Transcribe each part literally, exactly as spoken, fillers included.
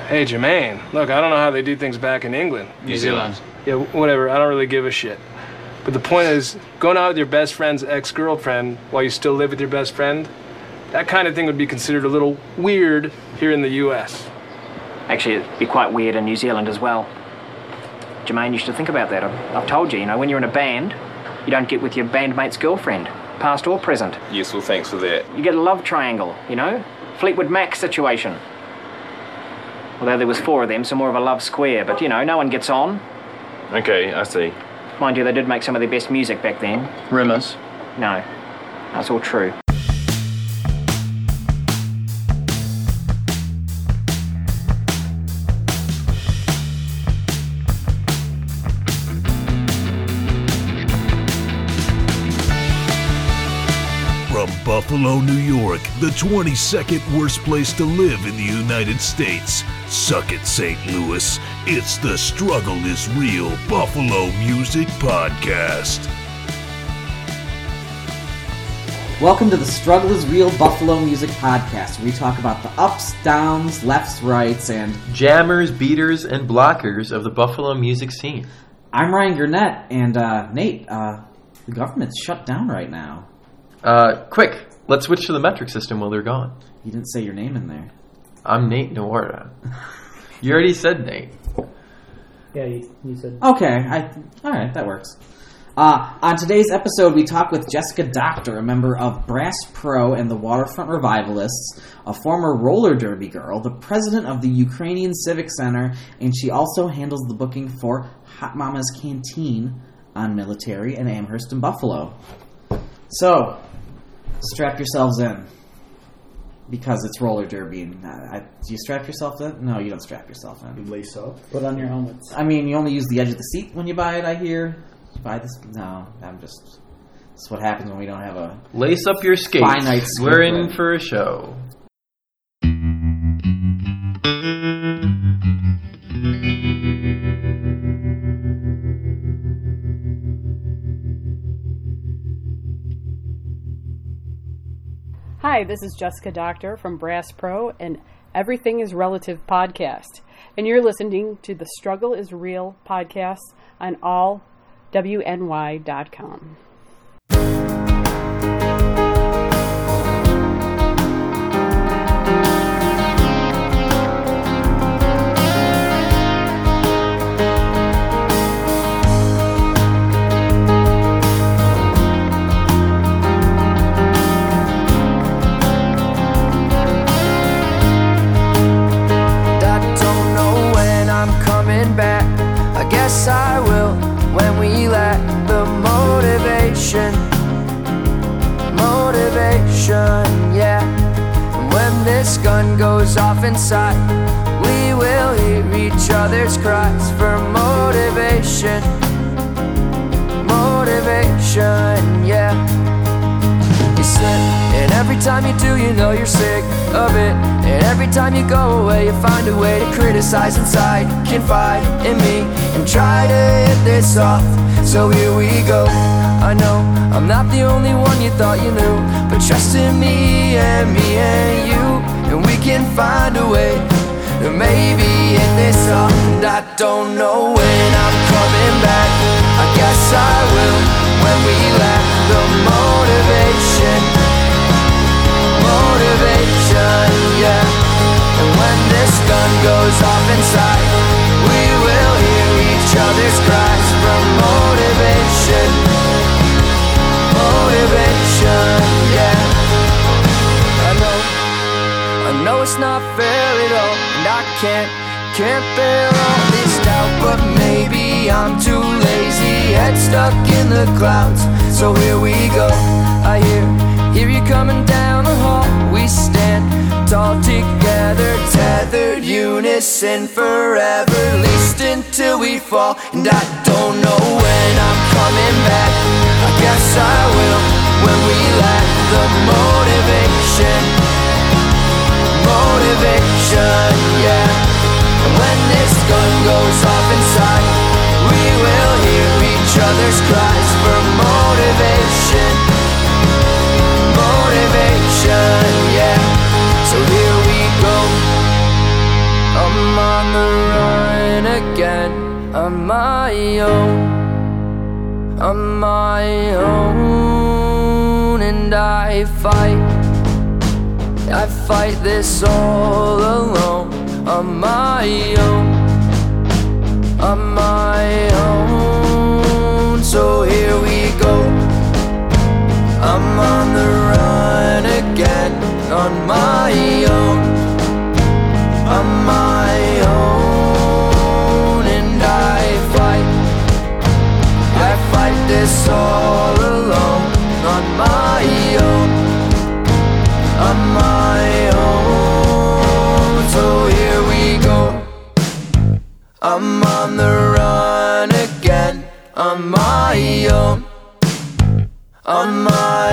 Hey, Jermaine, look, I don't know how they do things back in England. New Zealand. Yeah, whatever, I don't really give a shit. But the point is, going out with your best friend's ex-girlfriend while you still live with your best friend, that kind of thing would be considered a little weird here in the U S. Actually, it'd be quite weird in New Zealand as well. Jermaine, you should think about that. I've, I've told you, you know, when you're in a band, you don't get with your bandmate's girlfriend, past or present. Yes, well, thanks for that. You get a love triangle, you know? Fleetwood Mac situation. Although there was four of them, so more of a love square, but, you know, no one gets on. Okay, I see. Mind you, they did make some of their best music back then. Rumours? No, that's all true. From Buffalo, New York, the twenty-second worst place to live in the United States. Suck it, Saint Louis. It's the Struggle is Real Buffalo Music Podcast. Welcome to the Struggle is Real Buffalo Music Podcast, where we talk about the ups, downs, lefts, rights, and jammers, beaters, and blockers of the Buffalo music scene. I'm Ryan Gurnett, and uh, Nate, uh, the government's shut down right now. Uh, quick, let's switch to the metric system while they're gone. You didn't say your name in there. I'm Nate Noorda. You already said Nate. Yeah, you, you said... Okay, I, alright, that works. Uh, on today's episode, we talk with Jessica Doctor, a member of Brass Pro and the Waterfront Revivalists, a former roller derby girl, the president of the Ukrainian Civic Center, and she also handles the booking for Hot Mama's Canteen on Military and Amherst in Buffalo. So, strap yourselves in. Because it's roller derby. And, uh, I, do you strap yourself in? No, you don't strap yourself in. You lace up. Put on your helmets. I mean, you only use the edge of the seat when you buy it, I hear. You buy this? No, I'm just... This is what happens when we don't have a... Lace up your skates. Finite We're in script. for a show. Hi, this is Jessica Doctor from Brass Pro and Everything is Relative podcast. And you're listening to the Struggle is Real podcast on all W N Y dot com. I will when we lack the motivation, motivation, yeah. And when this gun goes off inside, we will hear each other's cries for motivation, motivation, yeah. You slip, and every time you do, you know you're sick of it. And every time you go away, you find a way to criticize inside. Confide in me and try to hit this off. So here we go. I know I'm not the only one you thought you knew, but trust in me and me and you, and we can find a way to maybe hit this off. And I don't know when I'm coming back. I guess I will when we lack the motivation, motivation, yeah. And when this gun goes off inside, we will hear each other's cries for motivation, motivation, yeah. I know, I know it's not fair at all, and I can't, can't bear all this doubt, but maybe I'm too lazy, head stuck in the clouds. So here we go, I hear, hear you coming down the hall. We stand tall together, tethered, unison forever, at least until we fall. And I don't know when I'm coming back. I guess I will when we lack the motivation, motivation, yeah. And when this gun goes off inside, we will hear each other's cries for motivation, motivation, yeah. So here we go, a on the run again, on my own, on my own, and I fight, I fight this all alone, on my own, on my own. So here we go, I'm on the run again, on my own, on my own, and I fight, I fight this all alone, on my own, on my own. So here we go, I'm on the run again, on my own, on my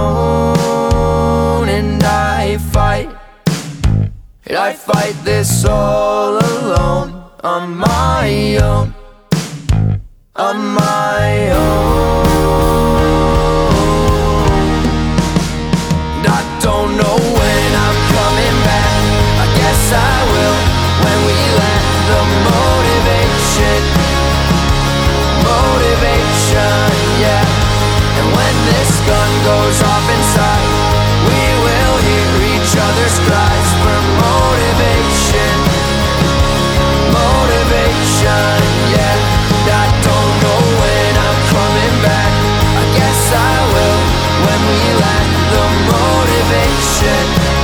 own, and I fight, I fight this all alone, on my own, on my own. And I don't know when I'm coming back, I guess I will when we let the motivation, motivation, yeah. And when this gun goes off inside, we will hear each other's cries for motivation, motivation, yeah. And I don't know when I'm coming back, I guess I will when we let the motivation,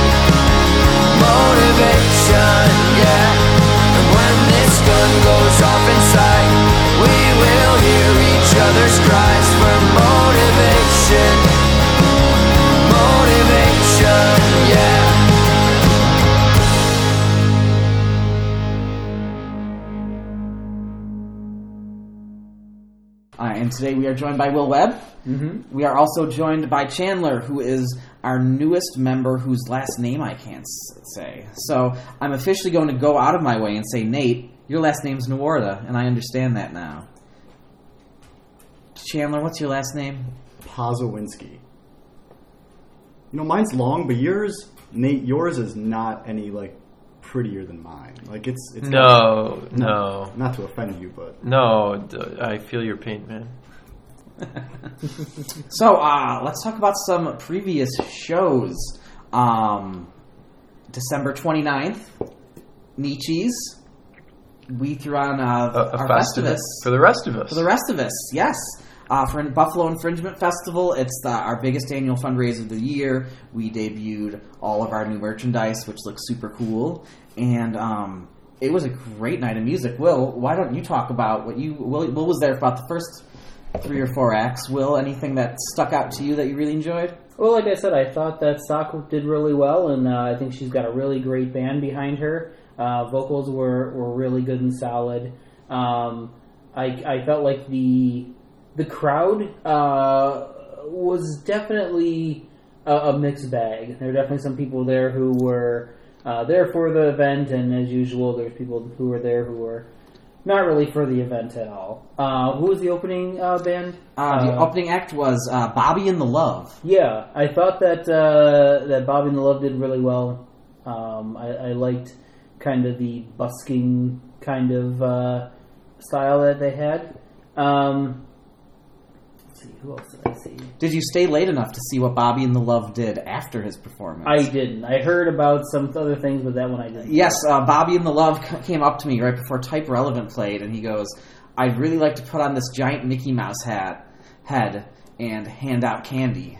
motivation, yeah. And when this gun goes off inside, we will hear each other's cries for motivation, motivation, yeah. Uh, and today we are joined by Will Webb. Mm-hmm. We are also joined by Chandler, who is our newest member whose last name I can't s- say. So I'm officially going to go out of my way and say, Nate, your last name's Nawarda, and I understand that now. Chandler, what's your last name? Pozowinski. You know, mine's long, but yours, Nate, yours is not any, like, prettier than mine. Like, it's... it's No, not, no. Not, not to offend you, but... No, d- I feel your pain, man. So, uh, let's talk about some previous shows. Um, December twenty-ninth, Nietzsche's. We threw on uh, A, a our Festivus. Festivus. For the rest of us. For the rest of us, yes. Uh, for Buffalo Infringement Festival, it's the, our biggest annual fundraiser of the year. We debuted all of our new merchandise, which looks super cool. And um, it was a great night of music. Will, why don't you talk about what you... Will, Will was there for about the first three or four acts. Will, anything that stuck out to you that you really enjoyed? Well, like I said, I thought that Stock did really well, and uh, I think she's got a really great band behind her. Uh, vocals were, were really good and solid. Um, I, I felt like the the crowd uh, was definitely a, a mixed bag. There were definitely some people there who were uh, there for the event, and as usual, there's people who were there who were not really for the event at all. Uh, who was the opening uh, band? Uh, the Uh, opening act was uh, Bobby and the Love. Yeah, I thought that uh, that Bobby and the Love did really well. Um, I, I liked kind of the busking kind of uh, style that they had. Um, let's see, who else did I see? Did you stay late enough to see what Bobby and the Love did after his performance? I didn't. I heard about some other things, but that one I didn't. Yes, uh, Bobby and the Love c- came up to me right before Type Relevant played, and he goes, I'd really like to put on this giant Mickey Mouse hat head and hand out candy.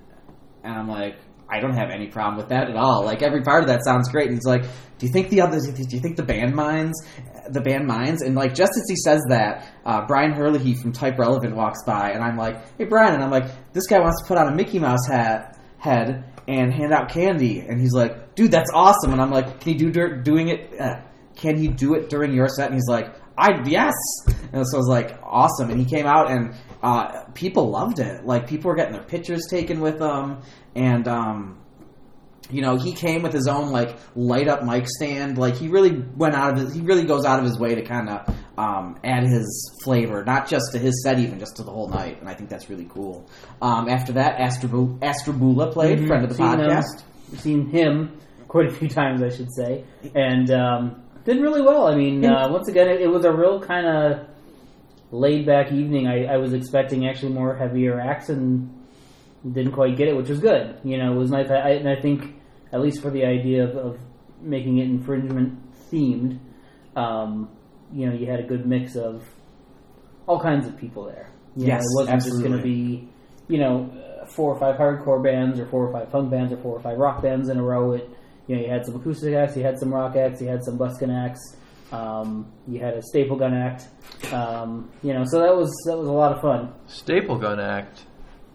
And I'm like, I don't have any problem with that at all. Like, every part of that sounds great. And he's like, do you think the others, do you think the band minds? The band minds? And, like, just as he says that, uh, Brian Herlihy from Type Relevant walks by, and I'm like, hey, Brian. And I'm like, this guy wants to put on a Mickey Mouse hat head and hand out candy. And he's like, dude, that's awesome. And I'm like, can he do dur- doing it? Uh, can he do it during your set? And he's like, I yes. And so I was like, awesome. And he came out, and uh, people loved it. Like, people were getting their pictures taken with him. And, um, you know, he came with his own, like, light-up mic stand. Like, he really went out of his, he really goes out of his way to kind of um, add his flavor, not just to his set even, just to the whole night. And I think that's really cool. Um, after that, Astrabu- Astrabula played, Mm-hmm. friend of the seen podcast. Him, seen him quite a few times, I should say. And um, Did really well. I mean, uh, once again, it, it was a real kind of laid-back evening. I, I was expecting actually more heavier acts and didn't quite get it, which was good. You know, it was nice. I, I, and I think, at least for the idea of, of making it infringement-themed, um, you know, you had a good mix of all kinds of people there. You Yes, know, it wasn't absolutely. just going to be, you know, four or five hardcore bands or four or five punk bands or four or five rock bands in a row. It, you know, you had some acoustic acts, you had some rock acts, you had some buskin acts, um, you had a staple gun act. Um, you know, so that was that was a lot of fun. Staple gun act.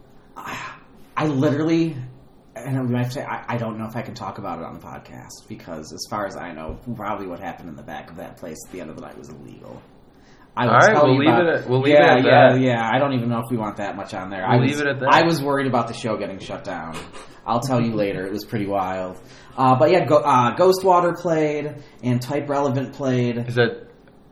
I literally, and I, might say, I, I don't know if I can talk about it on the podcast because, as far as I know, probably what happened in the back of that place at the end of the night was illegal. I will All right, tell we'll you leave about, it at- we'll leave yeah, it at yeah, that. Yeah, I don't even know if we want that much on there. We'll I was, leave it at that. I was worried about the show getting shut down. I'll tell you later. It was pretty wild. Uh, but yeah, Go, uh, Ghostwater played and Type Relevant played. Is that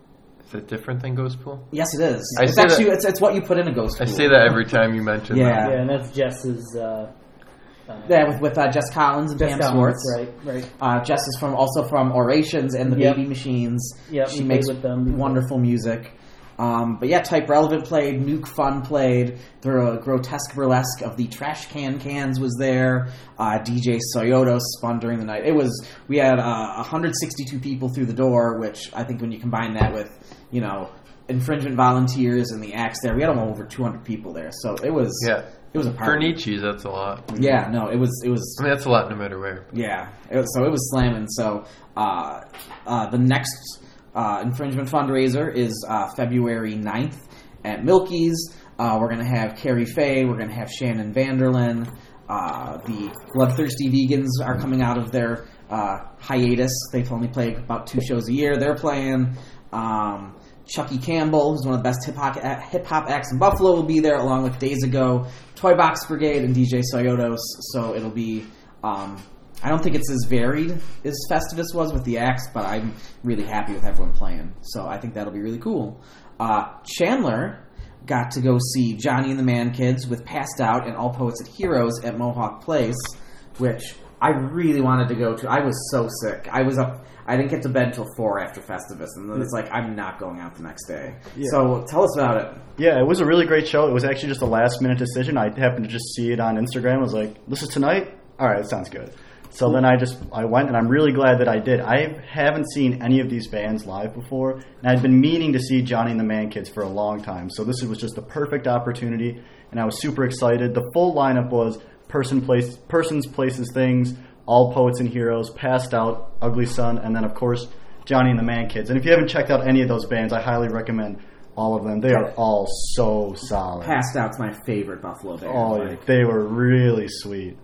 is that different than Ghost Pool? Yes, it is. I it's say actually that- it's, it's what you put in a Ghost I Pool. say that every time you mention Yeah. that. Yeah, and that's Jess's. Uh, uh, Yeah, with with uh, Jess Collins and Jess Pam Collins, Swartz. right, right. Uh, Jess is from also from Orations and the Yep. Baby Machines. Yep, she we makes played with them before. wonderful music. Um, but yeah, Type Relevant played, Nuke Fun played, the uh, Grotesque Burlesque of the Trash Can Cans was there, uh, D J Soyoto spun during the night. It was, we had uh, one hundred sixty-two people through the door, which I think when you combine that with, you know, infringement volunteers and the acts there, we had over two hundred people there. So it was, Yeah. it was a For party. Nietzsche's, that's a lot. Yeah, no, it was, it was, I mean, that's a lot no matter where. yeah, it was, so it was slamming. So uh, uh, the next uh, infringement fundraiser is uh, February ninth at Milky's. Uh, we're going to have Carrie Faye. We're going to have Shannon Vanderlyn. Uh, the Bloodthirsty Vegans are coming out of their uh, hiatus. They've only played about two shows a year. They're playing. Um, Chucky Campbell, who's one of the best hip-hop, hip-hop acts in Buffalo, will be there, along with Days Ago, Toy Box Brigade, and D J Soyotos. So it'll be... Um, I don't think it's as varied as Festivus was with the acts, but I'm really happy with everyone playing. So I think that'll be really cool. Uh, Chandler got to go see Johnny and the Man Kids with Passed Out and All Poets and Heroes at Mohawk Place, which I really wanted to go to. I was so sick. I was up... I didn't get to bed until four after Festivus, and then it's like, I'm not going out the next day. Yeah. So tell us about it. Yeah, it was a really great show. It was actually just a last-minute decision. I happened to just see it on Instagram. I was like, this is tonight? All right, sounds good. So then I just I went, and I'm really glad that I did. I haven't seen any of these bands live before, and I'd been meaning to see Johnny and the Man Kids for a long time. So this was just a perfect opportunity, and I was super excited. The full lineup was Person, Place, Persons, Places, Things, All Poets and Heroes, Passed Out, Ugly Son, and then, of course, Johnny and the Man Kids. And if you haven't checked out any of those bands, I highly recommend all of them. They are all so solid. Passed Out's my favorite Buffalo band. Oh, like, yeah. They were really sweet.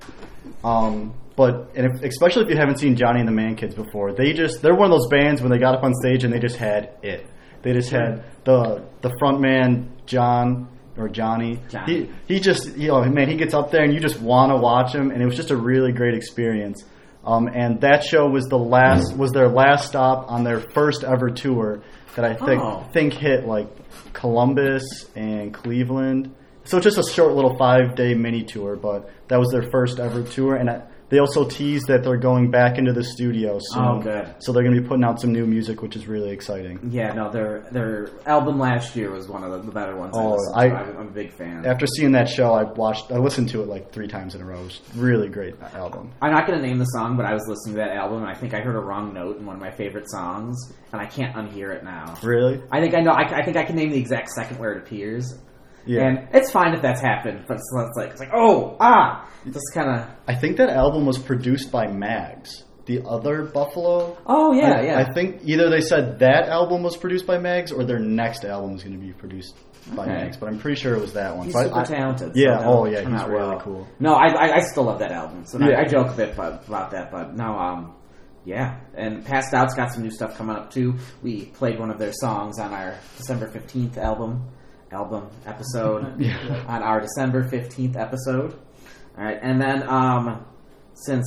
Um, but and if, especially if you haven't seen Johnny and the Man Kids before, they just they're one of those bands when they got up on stage and they just had it. They just had the the front man John or Johnny. Johnny. He he just you know man he gets up there and you just want to watch him, and it was just a really great experience. Um, and that show was the last was their last stop on their first ever tour that I think Oh. think hit like Columbus and Cleveland. So it's just a short little five day mini tour, but that was their first ever tour, and I, they also teased that they're going back into the studio soon. Oh, good. So they're going to be putting out some new music, which is really exciting. Yeah, no, their their album last year was one of the, the better ones. Oh, listened I- to. I'm, I'm a big fan. After seeing that show, I watched, I listened to it like three times in a row. It was a really great album. I'm not going to name the song, but I was listening to that album, and I think I heard a wrong note in one of my favorite songs, and I can't unhear it now. Really? I think I know. I, I think I can name the exact second where it appears. Yeah. And it's fine if that's happened, but it's, it's like it's like oh ah, just kind of I think that album was produced by Mags, the other Buffalo. oh yeah I, yeah. I think either they said that album was produced by Mags or their next album is going to be produced by Okay. Mags, but I'm pretty sure it was that one. He's So I- super I- talented. Yeah. so Oh that'll yeah. turn He's out really well. cool. No, I, I I still love that album. So Yeah. I, I joke a bit about, about that, but no, um, yeah. And Passed Out's got some new stuff coming up too. We played one of their songs on our December fifteenth album album episode on our December fifteenth episode. All right, and then um, since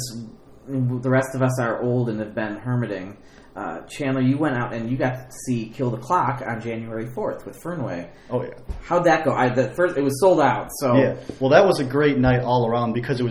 the rest of us are old and have been hermiting, uh, Chandler, you went out and you got to see Kill the Clock on January fourth with Fernway. Oh yeah. How'd that go? I the first it was sold out, so Yeah. Well, that was a great night all around because it was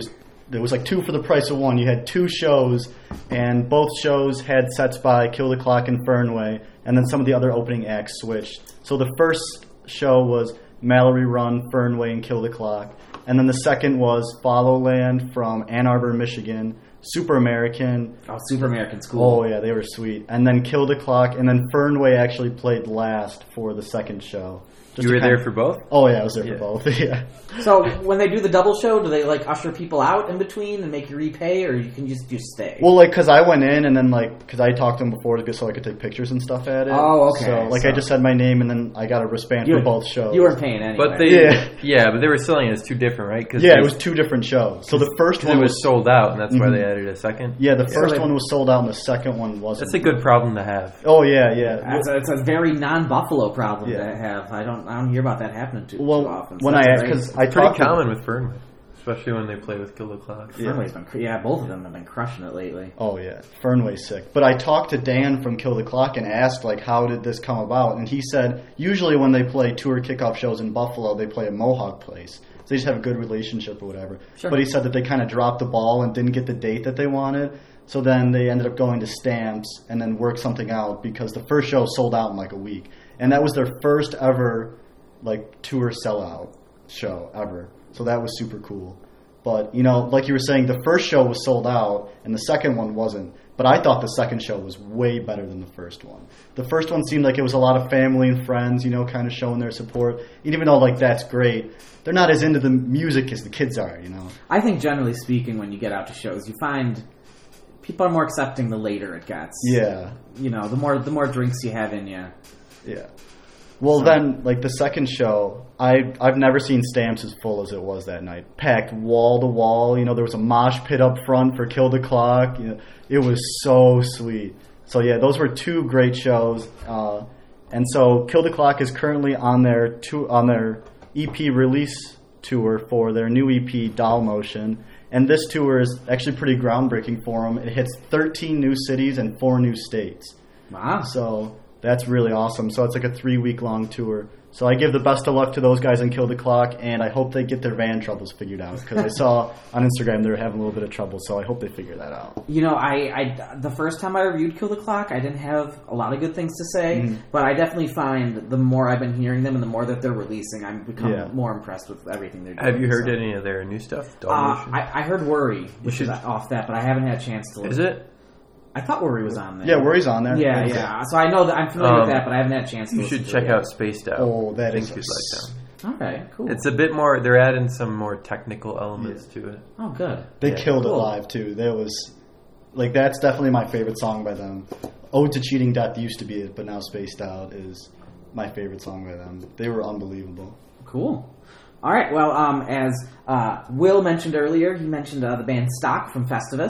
There was like two for the price of one. You had two shows, and both shows had sets by Kill the Clock and Fernway, and then some of the other opening acts switched. So the first show was Mallory Run, Fernway, and Kill the Clock. And then the second was Followland from Ann Arbor, Michigan, Super American. Oh, Super American's cool. Oh, yeah, they were sweet. And then Kill the Clock, and then Fernway actually played last for the second show. You were there for both? Oh, yeah, I was there Yeah. for both, yeah. So when they do the double show, do they like usher people out in between and make you repay, or you can just just stay? Well, like, because I went in and then, like, because I talked to them before to, so I could take pictures and stuff at it. Oh, okay. So, like, So- I just said my name and then I got a wristband You- for both shows. You weren't paying anyway. But they, Yeah. yeah. but they were selling it as two different, right? Cause Yeah, they- it was two different shows. So the first 'cause one it was sold out, and that's why Mhm. they added a second. Yeah, the first they- one was sold out and the second one wasn't. That's a good problem to have. Oh, yeah, yeah. It's a, it's a very non-Buffalo problem Yeah. to have. I don't I don't hear about that happening too, Well, too often. So when that's I asked, great. because I It's pretty talked to- common with Fernway, especially when they play with Kill the Clock. Yeah. Fernway's been cr- yeah, both of them have been crushing it lately. Oh yeah, Fernway's sick. But I talked to Dan from Kill the Clock and asked like, how did this come about? And he said usually when they play tour kickoff shows in Buffalo, they play at Mohawk Place. So they just have a good relationship or whatever. Sure. But he said that they kind of dropped the ball and didn't get the date that they wanted. So then they ended up going to Stamps and then worked something out because the first show sold out in like a week, and that was their first ever like tour sellout show ever. So that was super cool. But, you know, like you were saying, the first show was sold out, and the second one wasn't. But I thought the second show was way better than the first one. The first one seemed like it was a lot of family and friends, you know, kind of showing their support. And even though, like, that's great, they're not as into the music as the kids are, you know. I think generally speaking, when you get out to shows, you find people are more accepting the later it gets. Yeah. You know, the more the more drinks you have in you. Yeah. Well, then, like, the second show, I, I've never seen Stamps as full as it was that night. Packed wall to wall. You know, there was a mosh pit up front for Kill the Clock. You know, it was so sweet. So, yeah, those were two great shows. Uh, and so Kill the Clock is currently on their, two, on their E P release tour for their new E P, Doll Motion. And this tour is actually pretty groundbreaking for them. It hits thirteen new cities and four new states. Wow. So that's really awesome. So it's like a three-week-long tour. So I give the best of luck to those guys in Kill the Clock, and I hope they get their van troubles figured out. Because I saw on Instagram they were having a little bit of trouble, so I hope they figure that out. You know, I, I the first time I reviewed Kill the Clock, I didn't have a lot of good things to say, Mhm. but I definitely find the more I've been hearing them and the more that they're releasing, I'm become Yeah. more impressed with everything they're doing. Have you heard so. any of their new stuff? Doll Uh, Motion? I, I heard Worry, which should- is off that, but I haven't had a chance to. Is it? I thought Worry was on there. Yeah, Worry's on there. Yeah, yeah. So I know that I'm familiar Um, with that, but I haven't had a chance to. You listen should to check it yet. out Spaced Out. Oh, that I is think you'd like that. Okay, cool. It's a bit more. They're adding some more technical elements to it. Oh, good. They Yeah. killed it Cool. live, too. That was, like, that's definitely my favorite song by them. Ode to Cheating Death used to be it, but now Spaced Out is my favorite song by them. They were unbelievable. Cool. All right. Well, um, as uh, Will mentioned earlier, he mentioned uh, the band Stock from Festivus.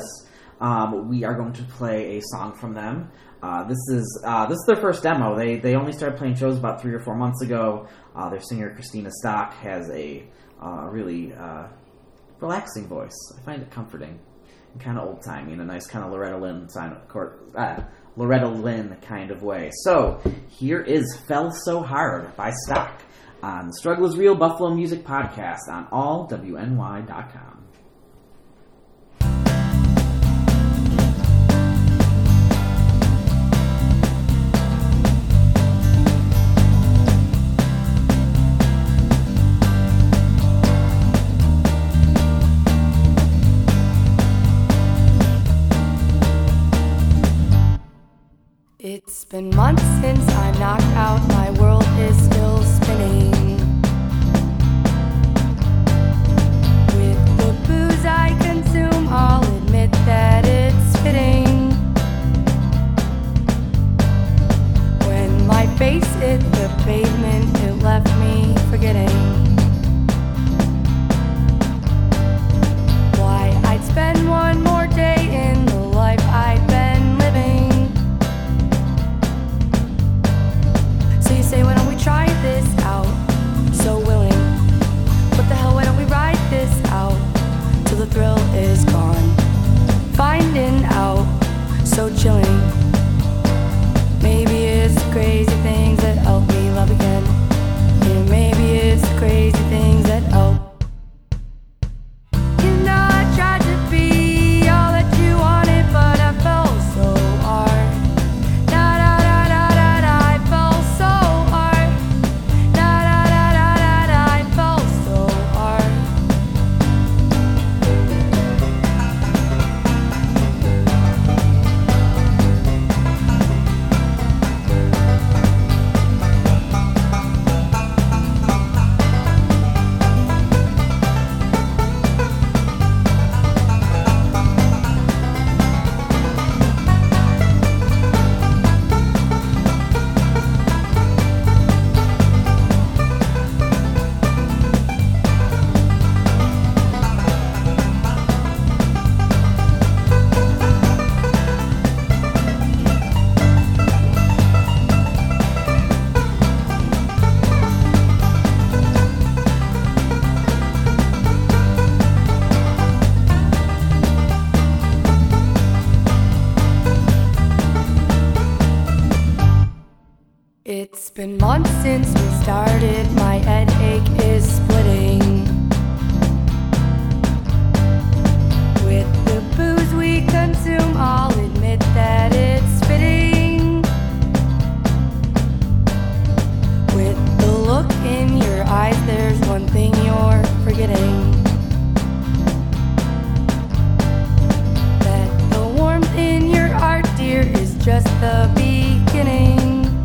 Um, we are going to play a song from them. Uh, this is uh, this is their first demo. They they only started playing shows about three or four months ago. Uh, their singer Christina Stock has a uh, really uh, relaxing voice. I find it comforting and kind of old timey in a nice kind of Loretta Lynn sign of court, uh, Loretta Lynn kind of way. So here is "Fell So Hard" by Stock on the Struggle Is Real Buffalo Music Podcast on all W N Y dot com. It's been months since I knocked out, my world is still spinning. With the booze I consume, I'll admit that it's fitting. When my face hit the pavement, it left me forgetting why I'd spend one more day in the life I'd been living. So you say, why don't we try this out? So willing. What the hell, why don't we ride this out till the thrill is gone? Finding out, so chilling. Maybe it's the crazy things that help me love again. It's been months since we started, my headache is splitting. With the booze we consume, I'll admit that it's fitting. With the look in your eyes, there's one thing you're forgetting. That the warmth in your heart, dear, is just the beginning.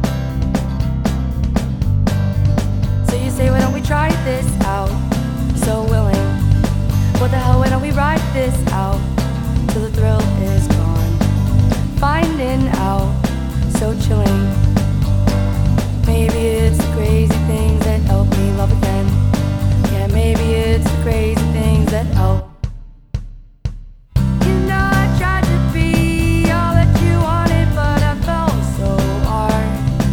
Say, why don't we try this out? So willing. What the hell, why don't we ride this out till the thrill is gone? Finding out, so chilling. Maybe it's the crazy things that help me love again. Yeah, maybe it's the crazy things that help. You know I tried to be all that you wanted, but I fell so hard.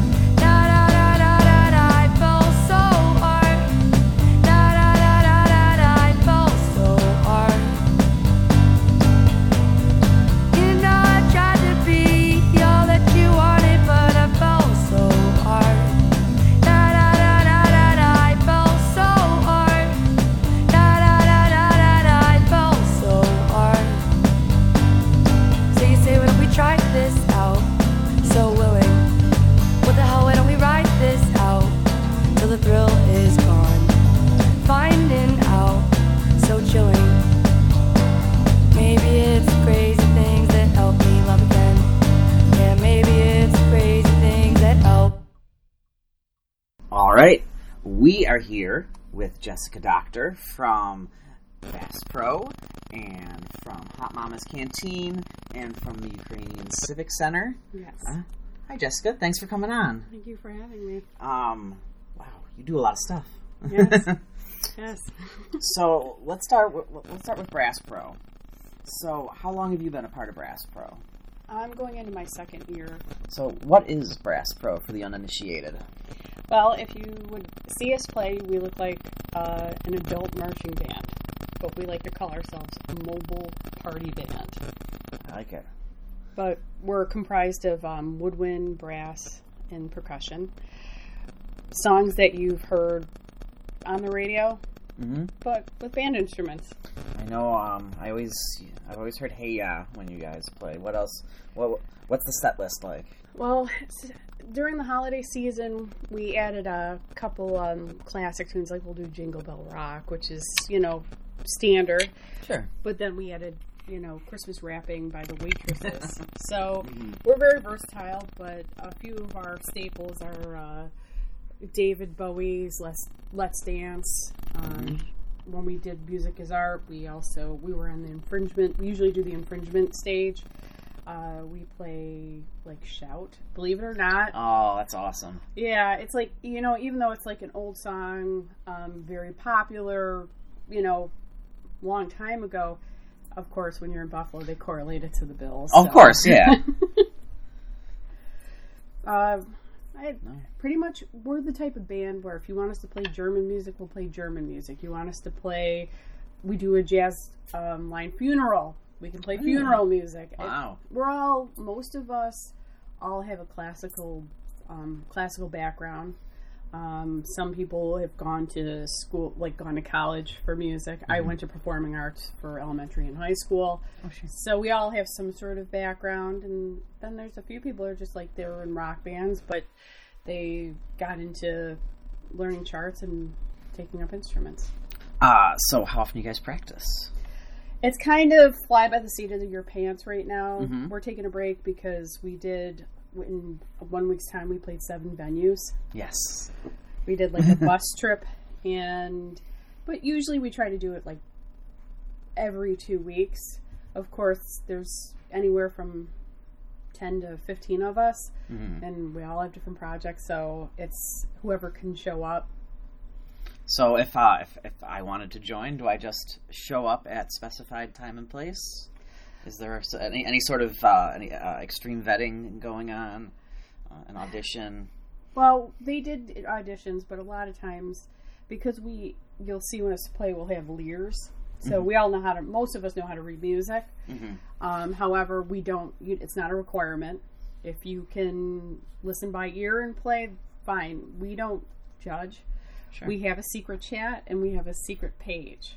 Alright, we are here with Jessica Doctor from Bass Pro and from Hot Mama's Canteen and from the Ukrainian Civic Center. Yes. Uh, hi Jessica, thanks for coming on. Thank you for having me. Um, wow, you do a lot of stuff. Yes. Yes. So let's start with, let's start with Bass Pro. So how long have you been a part of Bass Pro? I'm going into my second year. So what is Bass Pro for the uninitiated? Well, if you would see us play, we look like uh, an adult marching band, but we like to call ourselves a mobile party band. I like it. But we're comprised of um, woodwind, brass, and percussion. Songs that you've heard on the radio, mm-hmm. but with band instruments. I know. Um, I always, I've always heard "Hey Ya" when you guys play. What else? What, what's the set list like? Well, during the holiday season, we added a couple um, classic tunes, like we'll do Jingle Bell Rock, which is, you know, standard. Sure. But then we added, you know, Christmas Wrapping by the Waitresses. So mm-hmm. we're very versatile, but a few of our staples are uh, David Bowie's Let's, Let's Dance. Um, mm-hmm. When we did Music is Art, we also, we were on the infringement, we usually do the infringement stage. Uh, we play, like, Shout, believe it or not. Oh, that's awesome. Yeah, it's like, you know, even though it's like an old song, um, very popular, you know, long time ago, of course, when you're in Buffalo, they correlate it to the Bills. Of so. course, yeah. uh, I pretty much, we're the type of band where if you want us to play German music, we'll play German music. You want us to play, we do a jazz um, line funeral. We can play funeral Ooh. music. Wow. It, we're all, most of us all have a classical um, classical background. Um, some people have gone to school, like gone to college for music. Mm-hmm. I went to performing arts for elementary and high school. Oh, sure. So we all have some sort of background. And then there's a few people who are just like, they were in rock bands, but they got into learning charts and taking up instruments. Uh, so how often do you guys practice? It's kind of fly by the seat of your pants right now. Mm-hmm. We're taking a break because we did, in one week's time, we played seven venues. Yes. We did like a bus trip, and but usually we try to do it like every two weeks. Of course, there's anywhere from ten to fifteen of us, mm-hmm. and we all have different projects, so it's whoever can show up. So if, uh, if if I wanted to join, do I just show up at specified time and place? Is there any any sort of uh, any uh, extreme vetting going on? Uh, an audition? Well, they did auditions, but a lot of times, because we, you'll see when us play, we'll have leers. So mm-hmm. we all know how to, most of us know how to read music. Mm-hmm. Um, however, we don't, it's not a requirement. If you can listen by ear and play, fine. We don't judge. Sure. We have a secret chat and we have a secret page.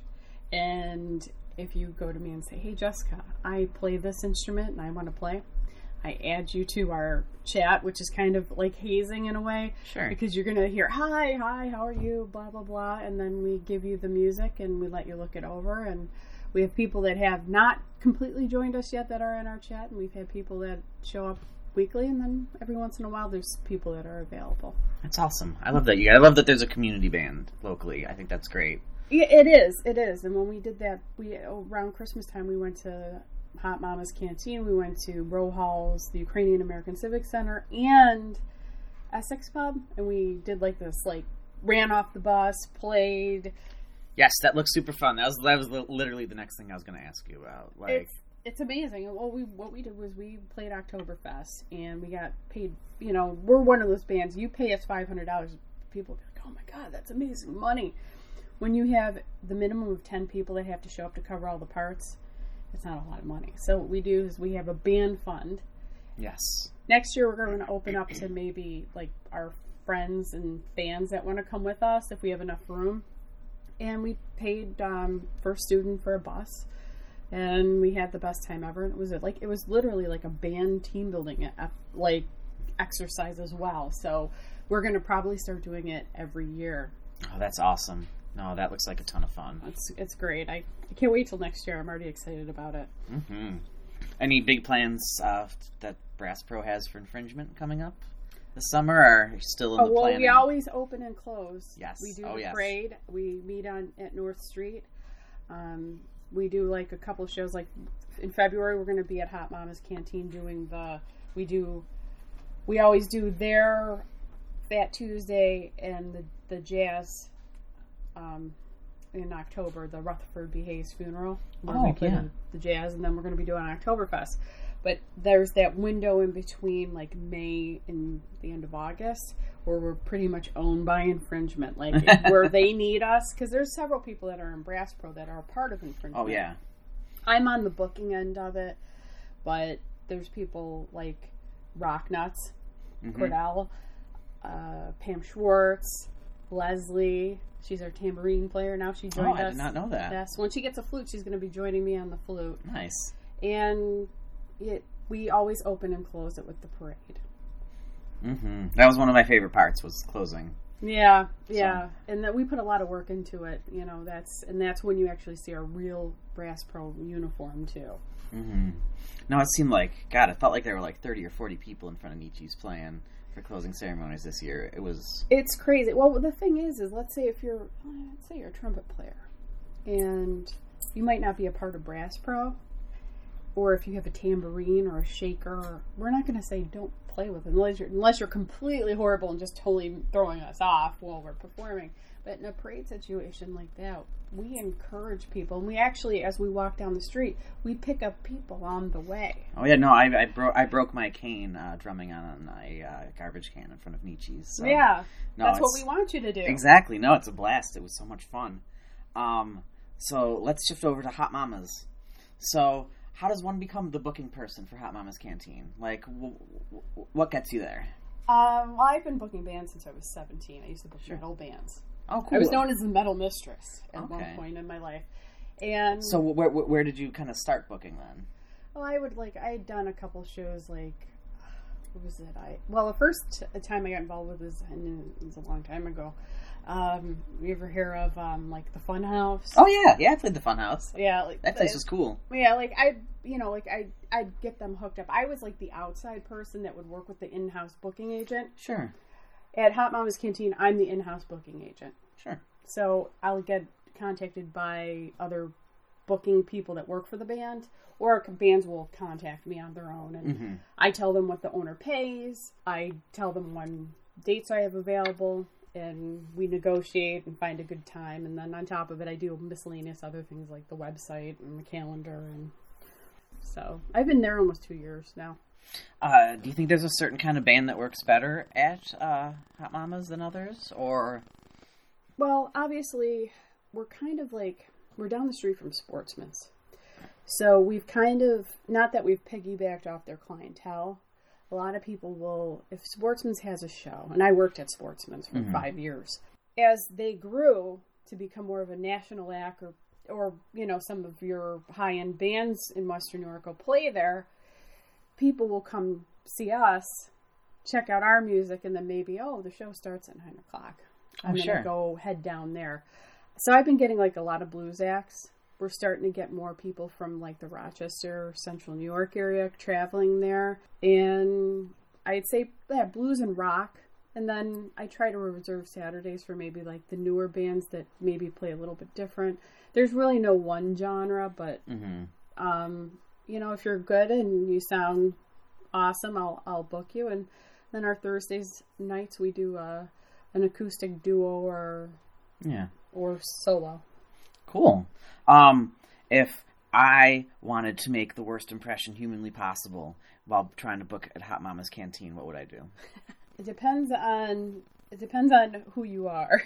And if you go to me and say, hey, Jessica, I play this instrument and I want to play, I add you to our chat, which is kind of like hazing in a way. Sure. Because you're going to hear, hi, hi, how are you, blah, blah, blah. And then we give you the music and we let you look it over. And we have people that have not completely joined us yet that are in our chat. And we've had people that show up weekly. And then every once in a while, there's people that are available. That's awesome. I love that. You. I love that there's a community band locally. I think that's great. Yeah, it is. It is. And when we did that, we around Christmas time, we went to Hot Mama's Canteen. We went to Row Halls, the Ukrainian American Civic Center, and Essex Pub. And we did like this, like, ran off the bus, played. Yes, that looks super fun. That was that was literally the next thing I was going to ask you about. Like, it's it's amazing. And what we what we did was we played Oktoberfest, and we got paid. You know, we're one of those bands. You pay us five hundred dollars, people be like, "Oh my God, that's amazing money." When you have the minimum of ten people that have to show up to cover all the parts, it's not a lot of money. So what we do is we have a band fund. Yes. Next year we're going to open up to maybe like our friends and fans that want to come with us if we have enough room. And we paid um, for a student for a bus, and we had the best time ever. And it was like it was literally like a band team building like exercise as well. So we're going to probably start doing it every year. Oh, that's awesome. No, that looks like a ton of fun. It's it's great. I, I can't wait till next year. I'm already excited about it. Mm-hmm. Any big plans uh, that Brass Pro has for infringement coming up this summer, or are you still in oh, the well, planning? we always open and close. Yes. We do oh, the yes. parade. We meet on at North Street. Um, we do like a couple shows. Like in February, we're going to be at Hot Mama's Canteen doing the. We do. We always do their Fat Tuesday and the the jazz. Um, in October, the Rutherford B. Hayes funeral, where oh, we play yeah. the, the jazz, and then we're going to be doing Oktoberfest. But there's that window in between, like May and the end of August, where we're pretty much owned by infringement, like where they need us, because there's several people that are in Brass Pro that are a part of infringement. Oh yeah, I'm on the booking end of it, but there's people like Rock Nuts, mm-hmm. Cordell, uh, Pam Schwartz, Leslie. She's our tambourine player now. She joined us. Oh, I did not know that. Yes. When she gets a flute, she's going to be joining me on the flute. Nice. And it, we always open and close it with the parade. Mm-hmm. That was one of my favorite parts, was closing. Yeah, yeah. So. And that we put a lot of work into it. You know, that's and that's when you actually see our real Brass Pro uniform, too. Mm-hmm. No, it seemed like, God, it felt like there were like thirty or forty people in front of Nietzsche's playing for closing ceremonies this year. It was... It's crazy. Well, the thing is, is let's say if you're, let's say you're a trumpet player, and you might not be a part of Brass Pro, or if you have a tambourine or a shaker, we're not going to say don't play with it, unless you're, unless you're completely horrible and just totally throwing us off while we're performing. But in a parade situation like that, we encourage people, and we actually, as we walk down the street, we pick up people on the way. Oh yeah, no, I I, bro- I broke my cane uh, drumming on a uh, garbage can in front of Nietzsche's. So. Yeah, no, that's what we want you to do. Exactly. No, it's a blast. It was so much fun. Um, so let's shift over to Hot Mamas. So how does one become the booking person for Hot Mama's Canteen? Like, w- w- what gets you there? Um, well, I've been booking bands since I was seventeen. I used to book sure. metal bands. Oh, cool. I was known as the metal mistress at okay. one point in my life. And so where where did you kind of start booking then? Well, I would like I had done a couple shows like what was it? I well the first time I got involved with this and it was a long time ago. Um, you ever hear of um like the Fun House? Oh yeah, yeah, I played the Fun House. Yeah, like that place was cool. Yeah, like I you know like I I'd get them hooked up. I was like the outside person that would work with the in-house booking agent. Sure. At Hot Mama's Canteen, I'm the in-house booking agent. Sure. So I'll get contacted by other booking people that work for the band, or bands will contact me on their own, and mm-hmm. I tell them what the owner pays. I tell them when dates I have available, and we negotiate and find a good time. And then on top of it, I do miscellaneous other things like the website and the calendar. And so I've been there almost two years now. Uh, do you think there's a certain kind of band that works better at uh, Hot Mamas than others, or? Well, obviously, we're kind of like, we're down the street from Sportsman's. So we've kind of, not that we've piggybacked off their clientele, a lot of people will, if Sportsman's has a show, and I worked at Sportsman's for Mhm. five years, as they grew to become more of a national act, or, or you know, some of your high-end bands in Western New York will play there, people will come see us, check out our music, and then maybe, oh, the show starts at nine o'clock. I'm Oh, going to sure. go head down there. So I've been getting like a lot of blues acts. We're starting to get more people from like the Rochester, Central New York area traveling there. And I'd say yeah, blues and rock. And then I try to reserve Saturdays for maybe like the newer bands that maybe play a little bit different. There's really no one genre, but Mhm. um, you know, if you're good and you sound awesome, I'll I'll book you. And then our Thursdays nights we do uh, an acoustic duo or Yeah. or solo. Cool. Um, if I wanted to make the worst impression humanly possible while trying to book at Hot Mama's Canteen, what would I do? It depends on it depends on who you are.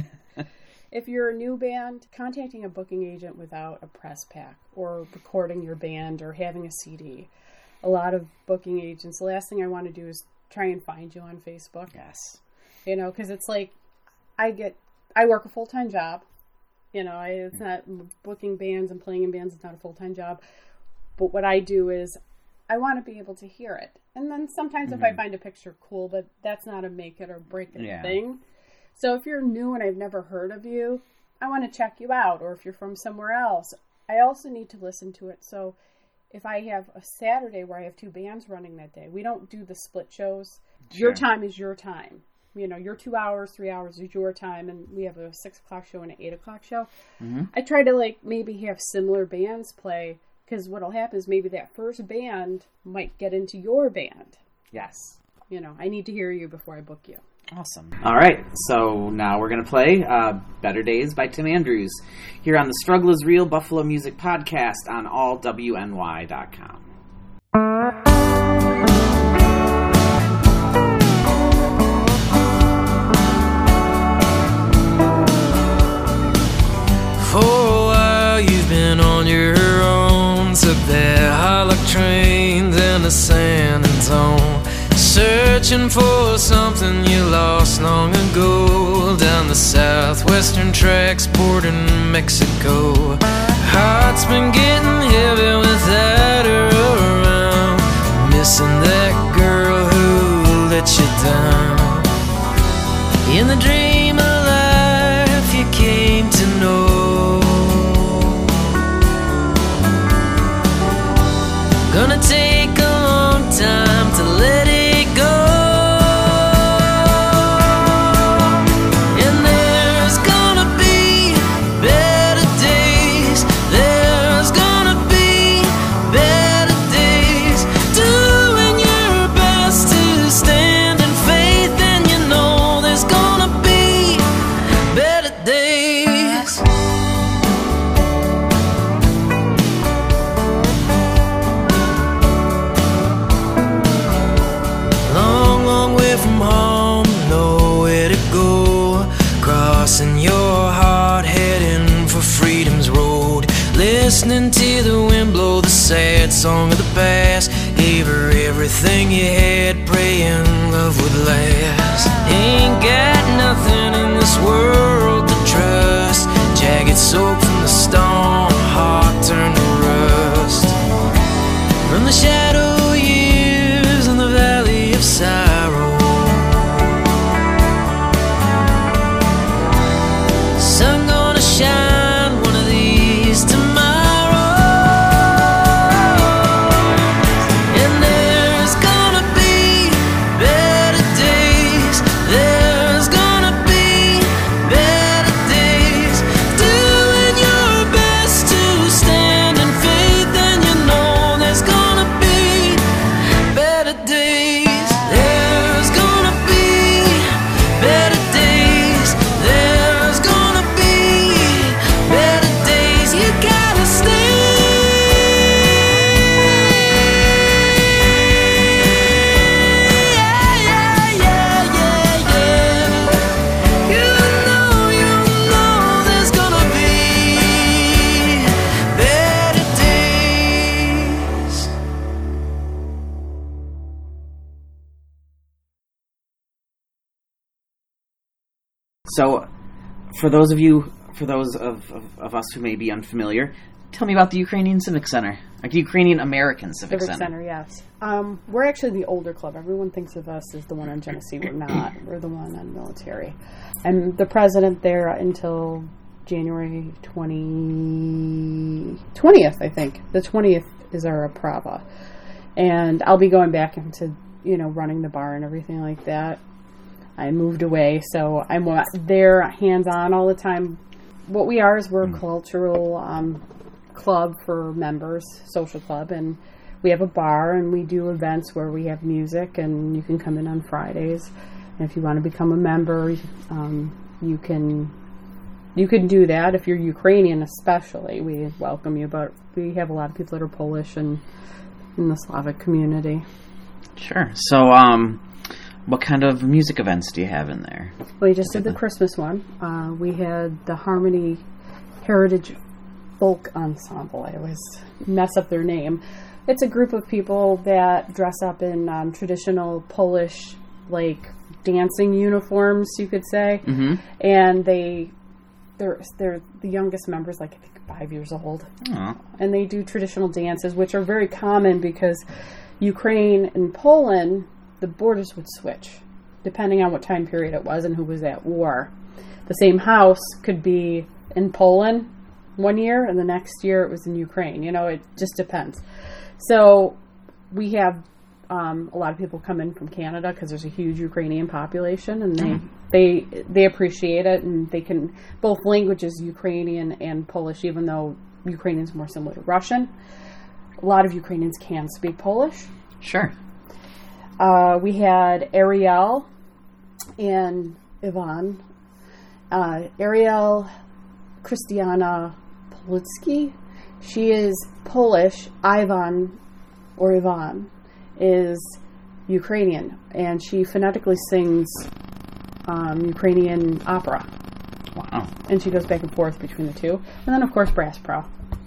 If you're a new band, contacting a booking agent without a press pack or recording your band or having a C D. A lot of booking agents, the last thing I want to do is try and find you on Facebook. Yes. You know, because it's like I get I work a full-time job. You know, I, it's not booking bands and playing in bands. It's not a full-time job. But what I do is I want to be able to hear it. And then sometimes if I Mhm. find a picture cool, but that's not a make it or break it Yeah. thing. So if you're new and I've never heard of you, I want to check you out. Or if you're from somewhere else, I also need to listen to it. So if I have a Saturday where I have two bands running that day, we don't do the split shows. Your Sure. time is your time. You know, your two hours, three hours is your time, and we have a six o'clock show and an eight o'clock show. Mhm. I try to like maybe have similar bands play, because what'll happen is maybe that first band might get into your band. Yes. You know, I need to hear you before I book you. Awesome. All right, so now we're going to play uh, Better Days by Tim Andrews here on the Struggle is Real Buffalo Music Podcast on all W N Y dot com. For a while you've been on your own. Took that Hollock train then to San Antone, searching for something you lost long ago. Down the southwestern tracks bordering Mexico. Heart's been getting heavy without her around, missing that girl who let you down. In the dream of life you came to know, gonna take a long time to let it go. And there's gonna be better days. There's gonna be better days. Doing your best to stand in faith, and you know there's gonna be better days. Long, long way from home, nowhere to go. Crossing your heart, heading for freedom's road. Listening to the wind blow the sad song of the past. Gave her everything you had, praying love would last. Ain't got nothing in this world to trust. Jagged soap from the storm, heart turned to rust. From the shadow years in the valley of sorrow, sun gonna shine one of these tomorrows. And there's gonna be better days. So, for those of you, for those of, of, of us who may be unfamiliar, tell me about the Ukrainian Civic Center. Like the Ukrainian American Civic, Civic Center. Center, yes. Um, we're actually the older club. Everyone thinks of us as the one on Genesee. We're not. We're the one on Military. I'm the president there until January twentieth, I think. The twentieth is our Aprava. And I'll be going back into, you know, running the bar and everything like that. I moved away, so I'm there hands-on all the time. What we are is we're a cultural um, club for members, social club, and we have a bar and we do events where we have music and you can come in on Fridays. And if you want to become a member, um, you can you can do that. If you're Ukrainian especially, we welcome you, but we have a lot of people that are Polish and in the Slavic community. Sure. So, um, what kind of music events do you have in there? We just did the Christmas one. Uh, we had the Harmony Heritage Folk Ensemble. I always mess up their name. It's a group of people that dress up in um, traditional Polish, like, dancing uniforms, you could say. Mm-hmm. And they, they're, they're the youngest members, like, I think, five years old. Aww. And they do traditional dances, which are very common because Ukraine and Poland, the borders would switch depending on what time period it was and who was at war. The same house could be in Poland one year and the next year it was in Ukraine. You know, it just depends. So we have um, a lot of people come in from Canada because there's a huge Ukrainian population, and they, mm. they they appreciate it, and they can both languages, Ukrainian and Polish, even though Ukrainian is more similar to Russian. A lot of Ukrainians can speak Polish. Sure. Uh, we had Ariel and Ivan. Uh, Ariel Christiana Politsky. She is Polish. Ivan, or Ivan, is Ukrainian. And she phonetically sings um, Ukrainian opera. Wow. And she goes back and forth between the two. And then, of course, Brass Pro.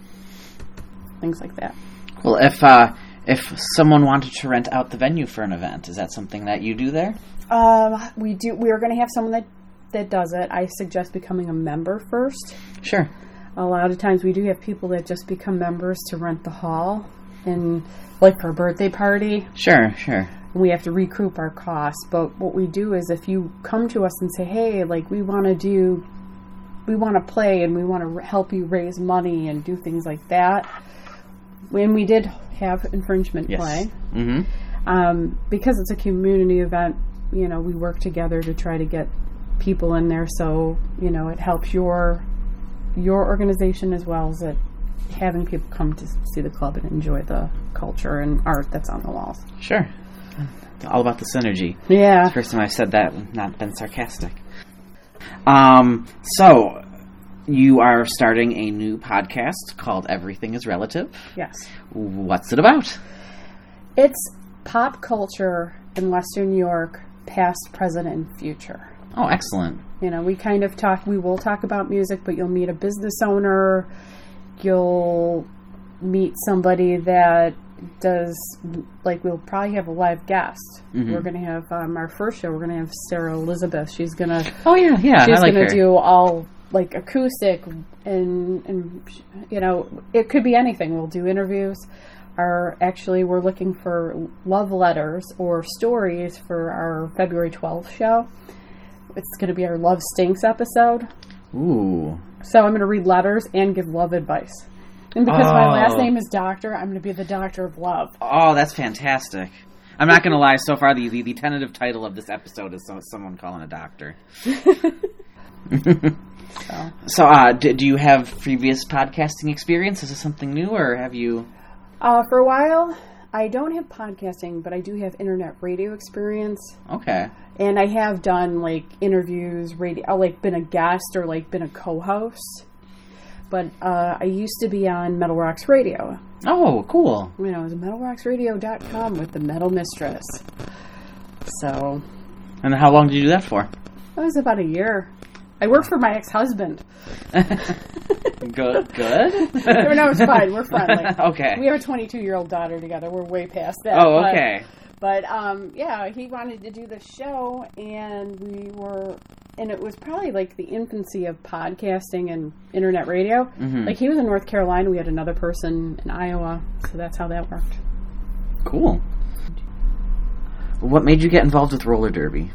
Things like that. Well, if uh, if someone wanted to rent out the venue for an event, is that something that you do there? Um, we do. We are going to have someone that, that does it. I suggest becoming a member first. Sure. A lot of times we do have people that just become members to rent the hall, and like for a birthday party. Sure, sure. We have to recoup our costs. But what we do is if you come to us and say, hey, like we want to do, we want to play and we want to help you raise money and do things like that. When we did have infringement yes. play, mm-hmm. um, because it's a community event, you know, we work together to try to get people in there. So, you know, it helps your your organization as well as it having people come to see the club and enjoy the culture and art that's on the walls. Sure. It's all about the synergy. Yeah. It's the first time I've said that and not been sarcastic. Um, so, you are starting a new podcast called Everything is Relative. Yes. What's it about? It's pop culture in Western New York, past, present, and future. Oh, excellent. You know, we kind of talk, we will talk about music, but you'll meet a business owner, you'll meet somebody that does, like, we'll probably have a live guest. Mm-hmm. We're going to have, um, our first show, we're going to have Sarah Elizabeth. She's going to, oh, yeah, yeah, she's I like going her. to do all, like, acoustic, and, and, you know, it could be anything. We'll do interviews. Our, actually, we're looking for love letters or stories for our February twelfth show. It's going to be our Love Stinks episode. Ooh. So I'm going to read letters and give love advice. And because oh. my last name is Doctor, I'm going to be the Doctor of Love. Oh, that's fantastic. I'm not going to lie. So far, the, the, the tentative title of this episode is so, someone calling a doctor. so, so uh, do, do you have previous podcasting experience? Is this something new, or have you... Uh, for a while, I don't have podcasting, but I do have internet radio experience. Okay. And I have done, like, interviews, radio, like, been a guest or, like, been a co-host. But uh, I used to be on Metal Rocks Radio. Oh, cool. You know, it was metal rocks radio dot com with the Metal Mistress. So. And how long did you do that for? It was about a year. I worked for my ex-husband. Good, good? No, it's fine. We're friendly. Okay. We have a twenty-two-year-old daughter together. We're way past that. Oh, okay. But, but um, yeah, he wanted to do the show, and we were and it was probably like the infancy of podcasting and internet radio. Mhm. Like he was in North Carolina, we had another person in Iowa, so that's how that worked. Cool. What made you get involved with roller derby?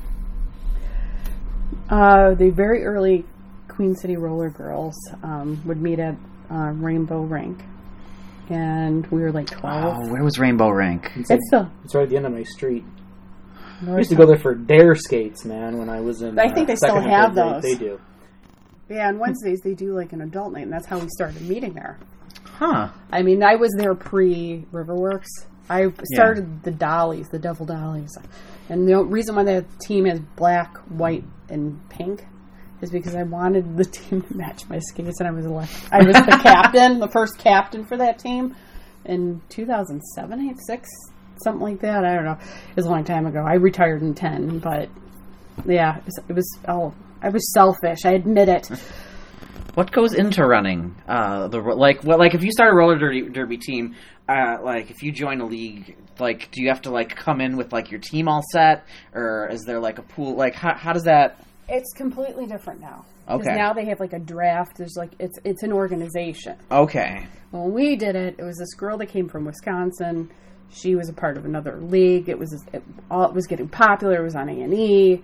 Uh, the very early Queen City Roller Girls um, would meet at uh, Rainbow Rink, and we were like twelve. Oh, where was Rainbow Rink? It's, It's still it's right at the end of my street. I North used to go there for dare skates, man, when I was in I think uh, they still second or have third grade. those. They do. Yeah, on Wednesdays they do like an adult night, and that's how we started meeting there. Huh. I mean, I was there pre-Riverworks. I started yeah. the Dollies, the Devil Dollies. And the reason why the team has black, white, and pink is because I wanted the team to match my skates, and I was elected. I was the captain, the first captain for that team in two thousand seven, eight, six, something like that. I don't know. It was a long time ago. I retired in ten, but yeah, it was, it was oh, I was selfish. I admit it. What goes into running? Uh, the like, what like if you start a roller derby, derby team, uh, like if you join a league, like do you have to like come in with like your team all set, or is there like a pool? Like how how does that? It's completely different now. Okay. Because now they have like a draft. There's like it's it's an organization. Okay. When we did it, it was this girl that came from Wisconsin. She was a part of another league. It was it, all it was getting popular. It was on A and E.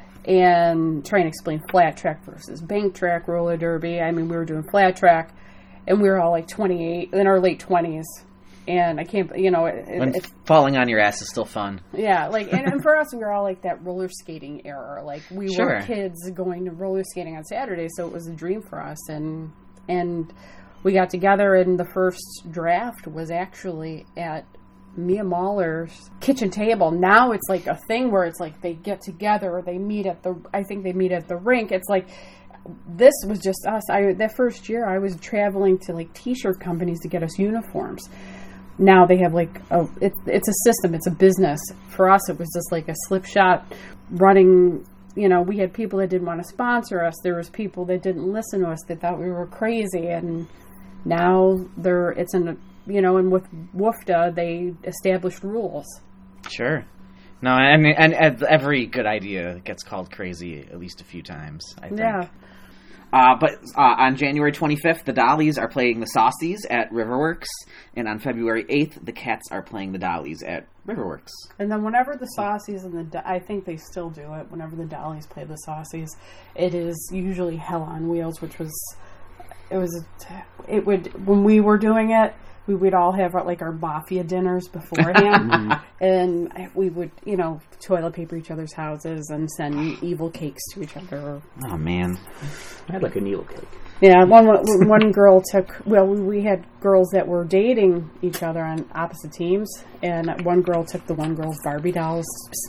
And trying to explain flat track versus bank track roller derby. I mean, we were doing flat track, and we were all like twenty-eight, in our late twenties. And I can't, you know, it, when it, falling on your ass is still fun. Yeah, like, and, and for us, we were all like that roller skating era. Like, we Sure. were kids going to roller skating on Saturday, so it was a dream for us. And and we got together, and the first draft was actually at Mia Mahler's kitchen table. Now it's like a thing where it's like they get together, or they meet at the, I think they meet at the rink. It's like, this was just us. I that first year, I was traveling to like t-shirt companies to get us uniforms. Now they have like a, it, it's a system, it's a business. For us, it was just like a slip shot running. You know, we had people that didn't want to sponsor us. There was people that didn't listen to us, that thought we were crazy. And now they're, it's in a, you know, and with W F D A, they established rules. Sure. No, and, and and every good idea gets called crazy at least a few times, I think. Yeah. Uh, but uh, on January twenty-fifth, the Dollies are playing the Saucies at Riverworks, and on February eighth, the Cats are playing the Dollies at Riverworks. And then whenever the Saucies and the, Do- I think they still do it, whenever the Dollies play the Saucies, it is usually Hell on Wheels, which was, it was, it would, when we were doing it, we would all have like our mafia dinners beforehand, and we would, you know, toilet paper each other's houses and send evil cakes to each other. Oh man, I had like a needle cake. Yeah, one one girl took. Well, we had girls that were dating each other on opposite teams, and one girl took the one girl's Barbie dolls,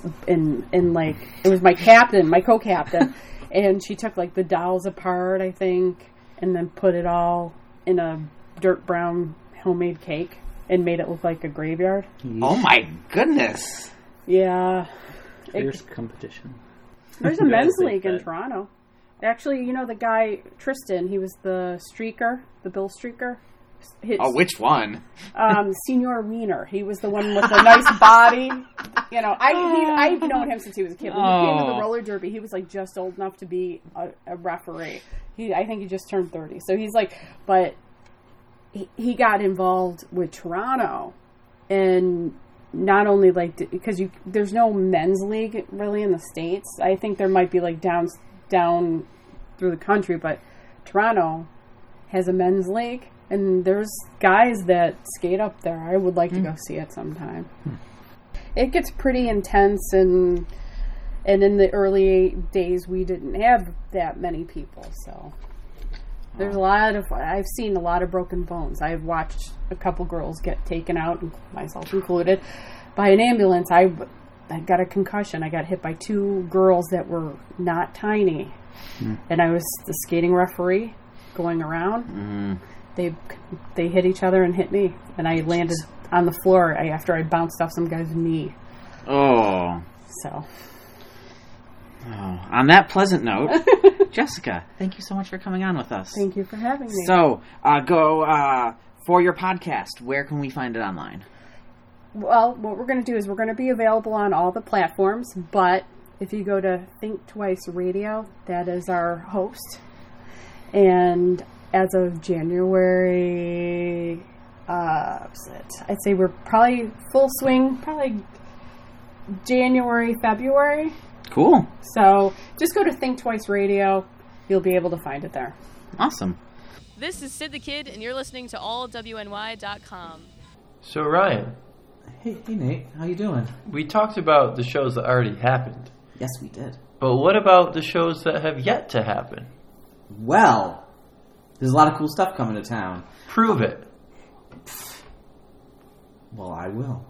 and and like it was my captain, my co-captain, and she took like the dolls apart, I think, and then put it all in a dirt brown homemade cake and made it look like a graveyard. Oh my goodness! Yeah, Fierce it, competition. There's a men's league in Toronto. Actually, you know the guy Tristan. He was the streaker, the Bill Streaker. His, oh, which one? Um, Senior Wiener. He was the one with the nice body. You know, I he, I've known him since he was a kid. When he came to the roller derby, he was like just old enough to be a, a referee. He, I think he just turned thirty. So he's like, but. He, he got involved with Toronto, and not only like because you there's no men's league really in the States. I think there might be like down down through the country, but Toronto has a men's league, and there's guys that skate up there. I would like mm. to go see it sometime. Mm. It gets pretty intense, and and in the early days we didn't have that many people, so. There's a lot of, I've seen a lot of broken bones. I've watched a couple girls get taken out, myself included, by an ambulance. I, I got a concussion. I got hit by two girls that were not tiny. Mm. And I was the skating referee going around. Mm. They they hit each other and hit me. And I landed on the floor after I bounced off some guy's knee. Oh. So. Oh. On that pleasant note, Jessica, thank you so much for coming on with us. Thank you for having me. So, uh, go uh, for your podcast. Where can we find it online? Well, what we're going to do is we're going to be available on all the platforms, but if you go to Think Twice Radio, that is our host. And as of January, uh, what's it? I'd say we're probably full swing, probably January, February. Cool. So just go to Think Twice Radio. You'll be able to find it there. Awesome. This is Sid the Kid, and you're listening to all W N Y dot com. So, Ryan. Hey, hey, Nate. How you doing? We talked about the shows that already happened. Yes, we did. But what about the shows that have yet to happen? Well, there's a lot of cool stuff coming to town. Prove it. Well, I will.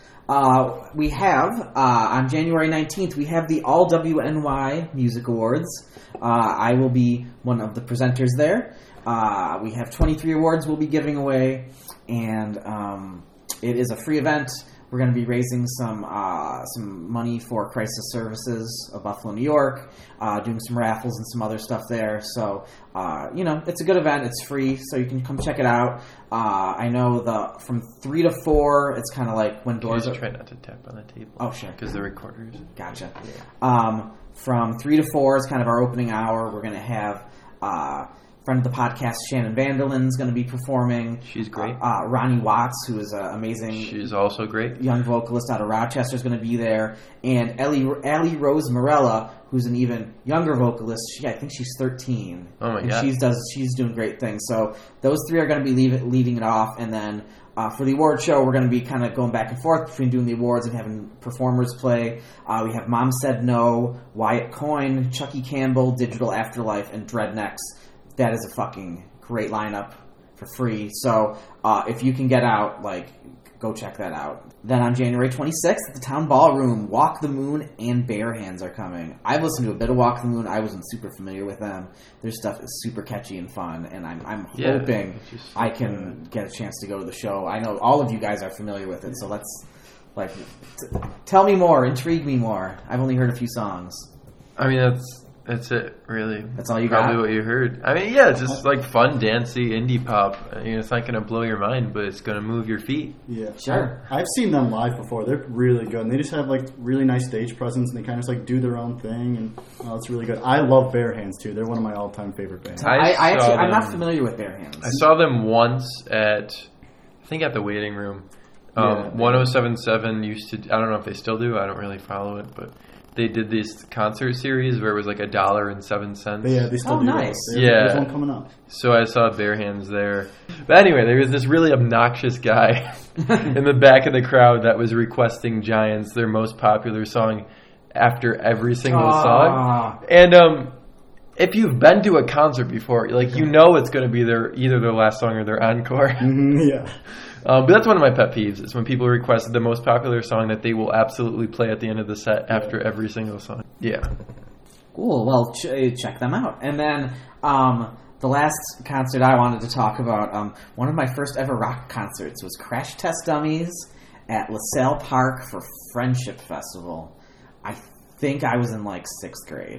Uh, we have, uh, on January nineteenth, we have the All W N Y Music Awards. Uh, I will be one of the presenters there. Uh, we have twenty-three awards we'll be giving away, and um, it is a free event. We're going to be raising some uh, some money for Crisis Services of Buffalo, New York, uh, doing some raffles and some other stuff there. So, uh, you know, it's a good event. It's free, so you can come check it out. Uh, I know the from three to four, it's kind of like when doors Just are... try not to tap on the table. Oh, sure. Because the recorders. Gotcha. Um, from three to four is kind of our opening hour. We're going to have... Uh, friend of the podcast, Shannon Vanderlin's going to be performing. She's great. Uh, uh, Ronnie Watts, who is an amazing... She's also great. ...young vocalist out of Rochester is going to be there. And Ellie, Ellie Rose Morella, who's an even younger vocalist. She, I think she's thirteen. Oh, my and God. She's, does, she's doing great things. So those three are going to be leave it, leading it off. And then uh, for the award show, we're going to be kind of going back and forth between doing the awards and having performers play. Uh, we have Mom Said No, Wyatt Coyne, Chucky Campbell, Digital Afterlife, and Dreadnecks. That is a fucking great lineup for free. So uh, if you can get out, like, go check that out. Then on January twenty-sixth, at the Town Ballroom, Walk the Moon and Bare Hands are coming. I've listened to a bit of Walk the Moon. I wasn't super familiar with them. Their stuff is super catchy and fun, and I'm I'm Yeah, hoping it's just- I can get a chance to go to the show. I know all of you guys are familiar with it, so let's, like, t- tell me more, intrigue me more. I've only heard a few songs. I mean, that's that's it, really. That's all you Probably got? what you heard. I mean, yeah, it's just like fun, dancey, indie pop. I mean, it's not going to blow your mind, but it's going to move your feet. Yeah, Sure. I, I've seen them live before. They're really good, and they just have like really nice stage presence, and they kind of just like do their own thing, and oh, it's really good. I love Bare Hands too. They're one of my all-time favorite bands. I, I, saw actually, I'm not them- familiar with Bare Hands. I saw them once at, I think at the waiting room. Um, Yeah. one oh seven point seven used to, I don't know if they still do, I don't really follow it, but they did this concert series where it was like a dollar and seven cents. But yeah, they still Oh, do nice. those. There's, Yeah. there's one coming up. So I saw Bare Hands there. But anyway, there was this really obnoxious guy in the back of the crowd that was requesting Giants, their most popular song, after every single Ah. song. And um, if you've been to a concert before, like you know it's going to be their either their last song or their encore. Mhm, yeah. Um, but that's one of my pet peeves, is when people request the most popular song that they will absolutely play at the end of the set after every single song. Yeah. Cool. Well, ch- check them out. And then um, the last concert I wanted to talk about, um, one of my first ever rock concerts was Crash Test Dummies at LaSalle Park for Friendship Festival. I think I was in like sixth grade.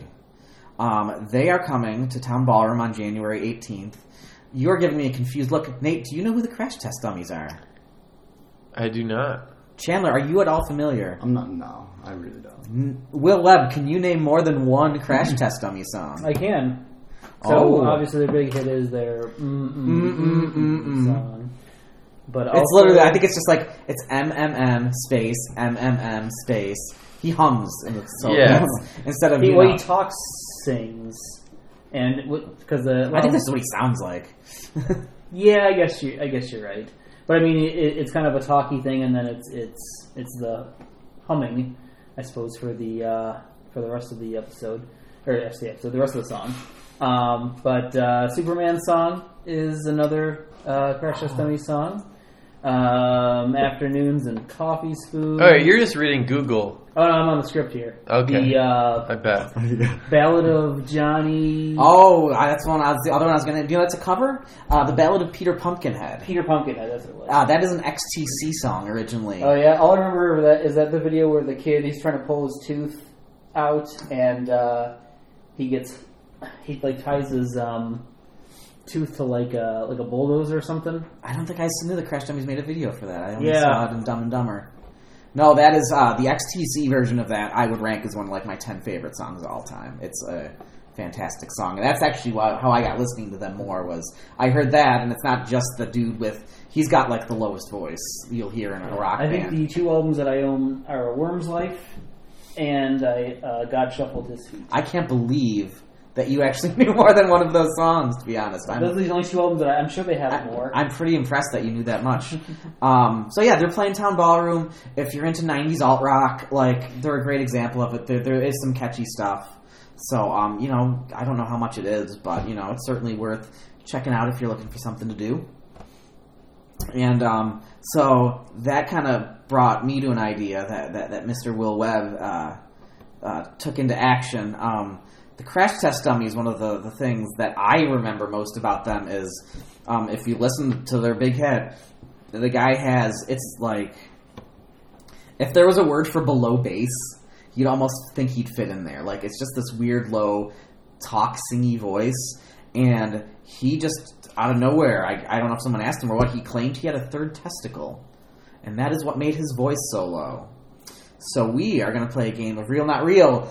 Um, they are coming to Town Ballroom on January eighteenth. You're giving me a confused look. Nate, do you know who the Crash Test Dummies are? I do not. Chandler, are you at all familiar? I'm not. No, I really don't. N- Will Webb, can you name more than one Crash Test Dummy song? I can. So Oh. obviously their big hit is their mm mm Mm, mm, mm, mm. song. But It's also, literally, I think it's just like, it's M M M space, M M M space. He hums in the so Yeah. instead of, he, you well, know, he talks, sings, and because the I think this is what he sounds like. yeah, I guess you I guess you're right. But I mean, it, it's kind of a talky thing, and then it's it's it's the humming, I suppose, for the uh, for the rest of the episode, or actually, the episode, the rest of the song. Um, but uh, Superman song is another uh, Crash Test Dummies song. Um, afternoons and coffee spoons. All right, you're just reading Google. Oh no, I'm on the script here. Okay. The uh, I bet. Ballad of Johnny. Oh, I- that's one. I was, the other one I was going to. Do you know that's a cover? Uh, the Ballad of Peter Pumpkinhead. Peter Pumpkinhead. That's what it was. Uh, that is an X T C song originally. Oh yeah, all I remember that is that the video where the kid he's trying to pull his tooth out and uh, he gets he like ties his um, tooth to like a like a bulldozer or something. I don't think I knew the Crash Dummies made a video for that. I only Yeah. saw it in Dumb and Dumber. No, that is uh, the X T C version of that. I would rank as one of like my ten favorite songs of all time. It's a fantastic song, and that's actually why, how I got listening to them more. Was I heard that, and it's not just the dude with. He's got like the lowest voice you'll hear in a rock I band. think the two albums that I own are Worm's Life and I, uh, God Shuffled His Feet. I can't believe that you actually knew more than one of those songs, to be honest. I'm, Those are the only two albums that I, I'm sure they have I, more. I'm pretty impressed that you knew that much. um, so yeah, they're playing Town Ballroom. If you're into nineties alt rock, like they're a great example of it. There, there is some catchy stuff. So um, you know, I don't know how much it is, but you know, it's certainly worth checking out if you're looking for something to do. And um, so that kind of brought me to an idea that that, that Mister Will Webb uh, uh, took into action. Um, The Crash Test Dummies, one of the, the things that I remember most about them is um, if you listen to their big hit, the guy has, it's like, if there was a word for below bass, you'd almost think he'd fit in there. Like, it's just this weird, low, talk, singy voice, and he just, out of nowhere, I, I don't know if someone asked him or what, he claimed he had a third testicle, and that is what made his voice so low. So we are going to play a game of Real Not Real.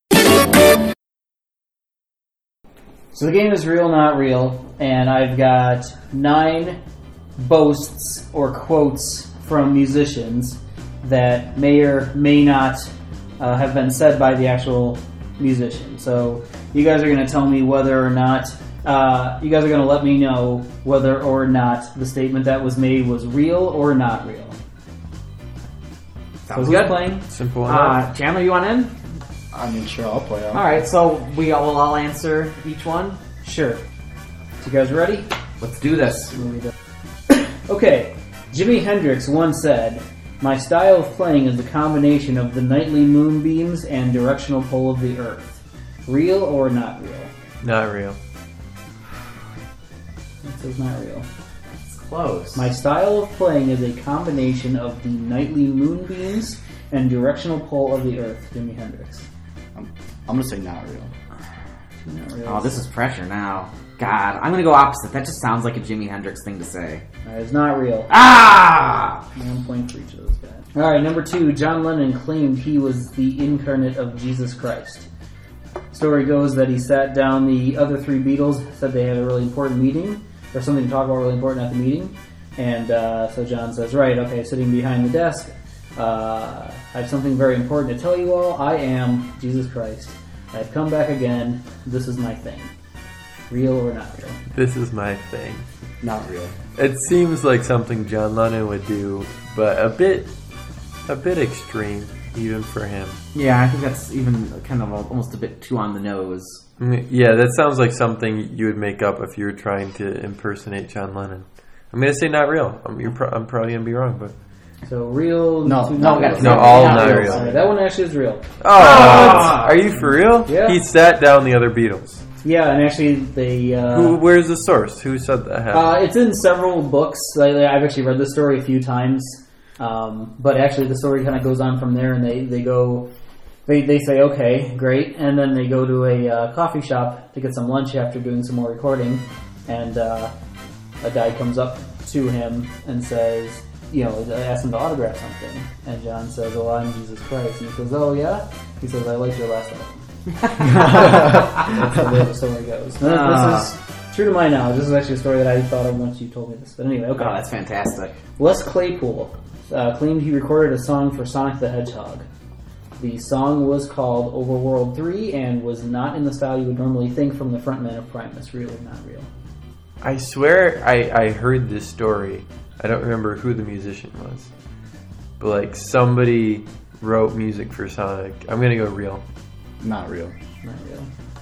So the game is Real Not Real, and I've got nine boasts or quotes from musicians that may or may not uh, have been said by the actual musician. So you guys are going to tell me whether or not, uh, you guys are going to let me know whether or not the statement that was made was real or not real. Sounds so who's good. playing? Simple Uh, enough. Chandler, you want in? I mean, sure, I'll play. All right, so we all will all answer each one. Sure. So you guys ready? Let's do this. Okay. Jimi Hendrix once said, "My style of playing is a combination of the nightly moonbeams and directional pull of the earth." Real or not real? Not real. It says not real. It's close. My style of playing is a combination of the nightly moonbeams and directional pull of the earth. Jimi Hendrix. I'm, I'm gonna say not real. Not real. Oh, this is pressure now. God, I'm gonna go opposite. That just sounds like a Jimi Hendrix thing to say. That is not real. Ah! One point for each of those guys. All right, number two. John Lennon claimed he was the incarnate of Jesus Christ. Story goes that he sat down the other three Beatles, said they had a really important meeting, or something to talk about really important at the meeting, and uh, so John says, right, okay, sitting behind the desk, uh, I have something very important to tell you all. I am Jesus Christ. I've come back again. This is my thing. Real or not real? This is my thing. Not real. It seems like something John Lennon would do, but a bit, a bit extreme, even for him. Yeah, I think that's even kind of almost a bit too on the nose. Yeah, that sounds like something you would make up if you were trying to impersonate John Lennon. I'm gonna say not real. I'm, you're pro- I'm probably gonna be wrong, but So real? No, two no, not real. no, all not real. Sorry, that one actually is real. oh, are you for real? Yeah. He sat down the other Beatles. Yeah, and actually they. Uh, Who? Where's the source? Who said that happened? Uh, it's in several books. I, I've actually read this story a few times, um, but actually the story kind of goes on from there, and they, they go, they they say okay, great, and then they go to a uh, coffee shop to get some lunch after doing some more recording, and uh, a guy comes up to him and says, you know, asks him to autograph something, and John says, "Oh, I'm Jesus Christ," and he says, "Oh yeah," he says, "I liked your last album." That's the way the story goes. And Ah. This is true to my knowledge. This is actually a story that I thought of once you told me this. But anyway, okay. Oh, that's fantastic. Les Claypool uh, claimed he recorded a song for Sonic the Hedgehog. The song was called Overworld three and was not in the style you would normally think from the frontman of Primus. Real or not real? I swear I, I heard this story. I don't remember who the musician was. But like somebody wrote music for Sonic. I'm gonna go real. Not real. Not real.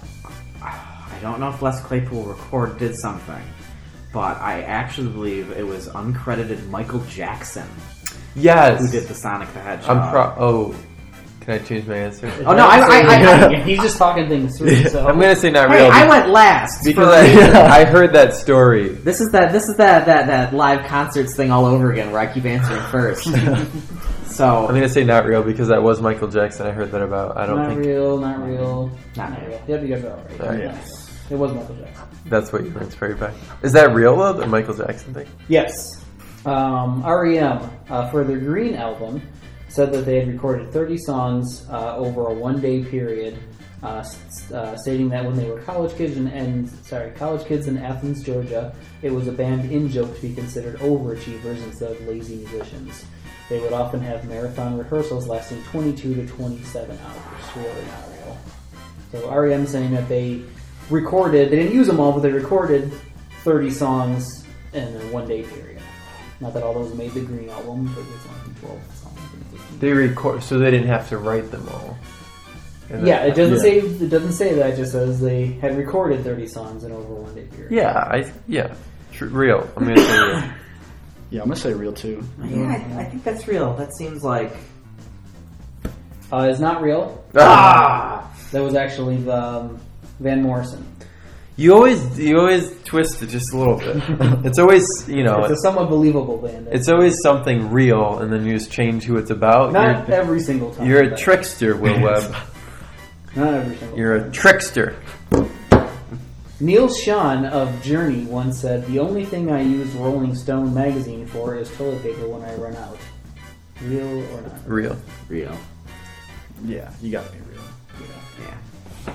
I don't know if Les Claypool record did something, but I actually believe it was uncredited Michael Jackson Yes. who did the Sonic the Hedgehog. I'm pro. Oh, can I change my answer? Oh no, I, I, I, I He's just talking things through. So. I'm gonna say not hey, real. I went last because for a reason. I, I heard that story. This is that. This is that that that live concerts thing all over again, where I keep answering first. So I'm gonna say not real because that was Michael Jackson. I heard that about. I don't not think real, not real, not, not real. real. Yep, you guys are all right. All right. Yes. It was Michael Jackson. that's what you were inspired by. Is that real though? The Michael Jackson thing? Yes. Um, R E M, uh, for their Green album, said that they had recorded thirty songs uh, over a one-day period, uh, s- uh, stating that when they were college kids in, and sorry, college kids in Athens, Georgia, it was a band in joke to be considered overachievers instead of lazy musicians. They would often have marathon rehearsals lasting twenty-two to twenty-seven hours. Really not real. So R E M saying that they recorded, they didn't use them all, but they recorded thirty songs in a one-day period. Not that all those made the Green album, but it's only twelve songs. They record, so they didn't have to write them all. And Yeah, then- it doesn't yeah. say it doesn't say that. It just says they had recorded thirty songs in over a one-day period. Yeah, I yeah, tr- real. I'm gonna say real. Yeah, I'm gonna say real too. Yeah, I, I think that's real. That seems like Uh, it's not real. Ah! That was actually um, Van Morrison. You always you always twist it just a little bit. It's always you know It's a somewhat believable band. it's always something real, and then you just change who it's about. Not you're, every single time. You're a but- trickster, Will Webb. Not every single You're a trickster. Neil Schon of Journey once said, "The only thing I use Rolling Stone magazine for is toilet paper when I run out." Real or not? Real. real. Yeah, you gotta be real. Yeah.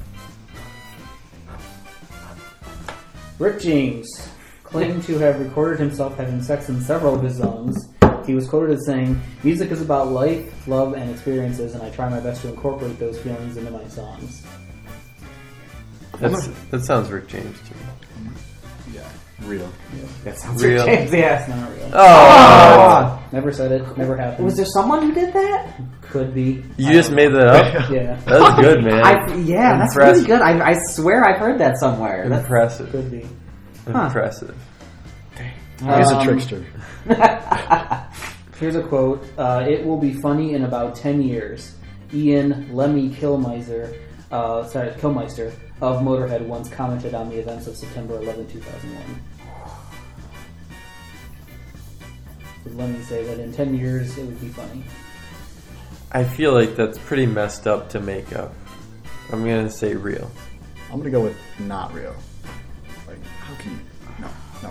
Rick James claimed to have recorded himself having sex in several of his songs. He was quoted as saying, "Music is about life, love, and experiences, and I try my best to incorporate those feelings into my songs." That's, that sounds Rick James to me. Yeah, real. That sounds Real. Rick James, yeah. It's not real. Oh! Never said it. Never happened. Was there someone who did that? Could be. You just made that up? Yeah. That's good, man. I, yeah, that's Impressive. really good. I, I swear I've heard that somewhere. That's, Impressive. Could be. Huh. Impressive. He's a Um, trickster. Here's a quote. Uh, it will be funny in about ten years. Ian Lemmy Kilmister, uh, sorry, Kilmister of Motorhead once commented on the events of September eleventh, two thousand one. Did Lemmy say that in ten years it would be funny? I feel like that's pretty messed up to make up. I'm gonna say real. I'm gonna go with not real. Like, how can you? No, no.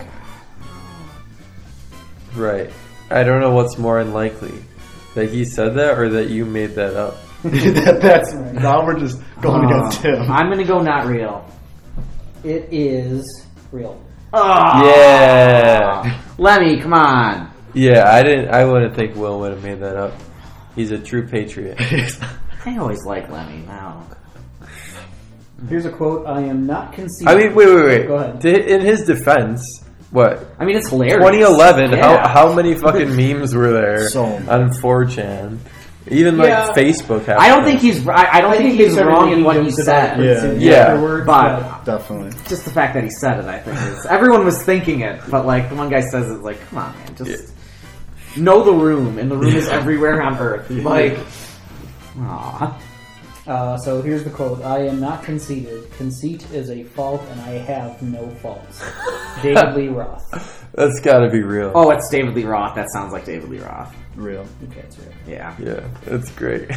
Right. I don't know what's more unlikely. That he said that or that you made that up. that, that's now we're just going Uh, against him. I'm gonna go not real. It is real. Oh, Yeah. Lemmy, come on. Yeah, I didn't I wouldn't think Will would have made that up. He's a true patriot. I always like Lemmy now. Here's a quote. I am not conceding. I mean wait wait wait. Go ahead. To- In his defense, what? I mean, it's hilarious. twenty eleven, Yeah. how how many fucking memes were there So many. on four chan? Even like Yeah. Facebook had I don't them. think he's. I, I don't I think, think he he's started wrong in making what he jokes about said. Yeah. it Yeah. afterwards, But Definitely. just the fact that he said it, I think, is everyone was thinking it. But like the one guy says it, like, come on, man, just know the room, and the room is everywhere on Earth. Like, aw. Uh, so here's the quote. I am not conceited. Conceit is a fault, and I have no faults. David Lee Roth. That's gotta be real. Oh, it's David Lee Roth. That sounds like David Lee Roth. Real. Okay, it's real. Yeah. Yeah, it's great.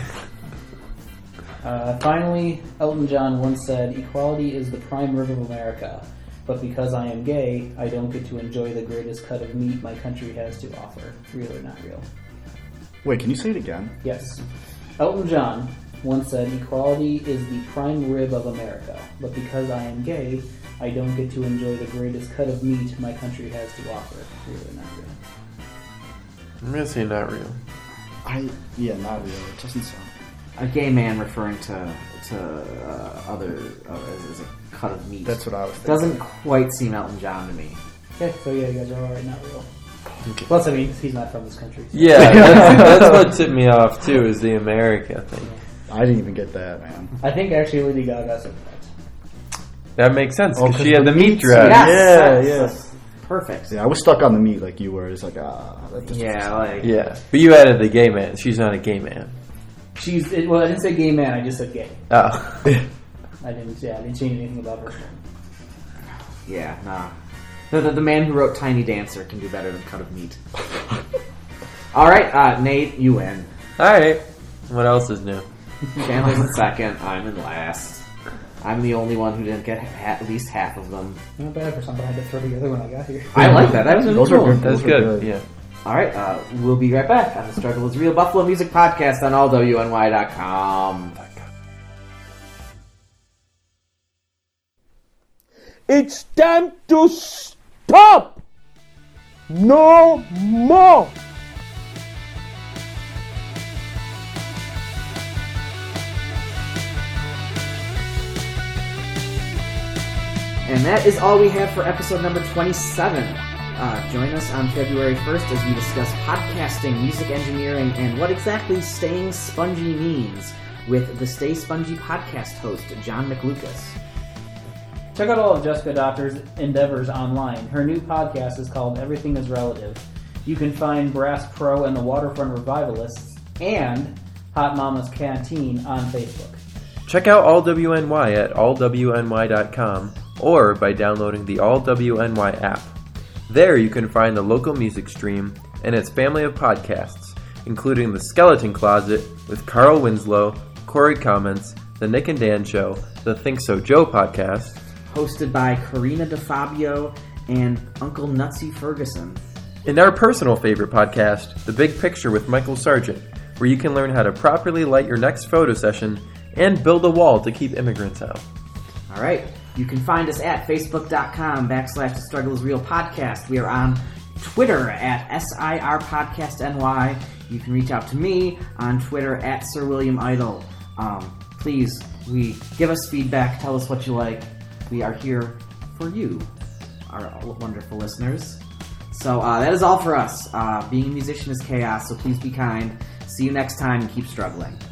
Uh, finally, Elton John once said, "Equality is the prime rib of America, but because I am gay, I don't get to enjoy the greatest cut of meat my country has to offer." Real or not real? Wait, can you say it again? Yes. Elton John once said, "Equality is the prime rib of America, but because I am gay, I don't get to enjoy the greatest cut of meat my country has to offer." Real or not real? I'm gonna say not real. I yeah, not real. It doesn't sound. A gay man referring to to uh, other uh, as, as a cut of meat. That's what I was thinking. Doesn't quite seem Elton John to me. Okay, so yeah, you guys are alright, not real. Plus, I mean, he's not from this country. So. Yeah, that's, that's what tipped me off too, is the America thing. I didn't even get that, man. I think actually Lady Gaga said that. That makes sense Oh, because 'cause she had the the meat meat's- dress. Yes, Yeah, that's- yeah. that's perfect. Yeah, I was stuck on the meat like you were. It's like ah. that just Yeah, like Yeah, but you added the gay man. She's not a gay man. She's it, well, I didn't say gay man. I just said gay. Oh. I didn't. Yeah, I didn't change anything about her. yeah, nah. The, the, the man who wrote Tiny Dancer can do better than cut of meat. All right, uh, Nate, you win. All right. What else is new? Chandler's in second. I'm in last. I'm the only one who didn't get ha- at least half of them. Not bad for something I had to throw together when I got here. I like that. That was really Those were cool. good. That's Those were good. good. Yeah. All right, uh, we'll be right back on the Struggle is Real Buffalo Music Podcast on all W N Y dot com. It's time to stop! No more! And that is all we have for episode number twenty-seven. Uh, join us on February first as we discuss podcasting, music engineering, and what exactly staying spongy means with the Stay Spongy podcast host, John McLucas. Check out all of Jessica Doctor's endeavors online. Her new podcast is called Everything is Relative. You can find Brass Pro and the Waterfront Revivalists and Hot Mama's Canteen on Facebook. Check out All W N Y at all W N Y dot com or by downloading the All W N Y app. There you can find the local music stream and its family of podcasts, including The Skeleton Closet with Carl Winslow, Corey Comments, The Nick and Dan Show, the Think So Joe podcast, hosted by Karina DeFabio and Uncle Nutsy Ferguson. And our personal favorite podcast, The Big Picture with Michael Sargent, where you can learn how to properly light your next photo session and build a wall to keep immigrants out. All right. You can find us at facebook.com backslash The Struggle is Real Podcast. We are on Twitter at S I R Podcast N Y. You can reach out to me on Twitter at Sir William Idol. Um, please, we give us feedback. Tell us what you like. We are here for you, our wonderful listeners. So uh, that is all for us. Uh, being a musician is chaos, so please be kind. See you next time and keep struggling.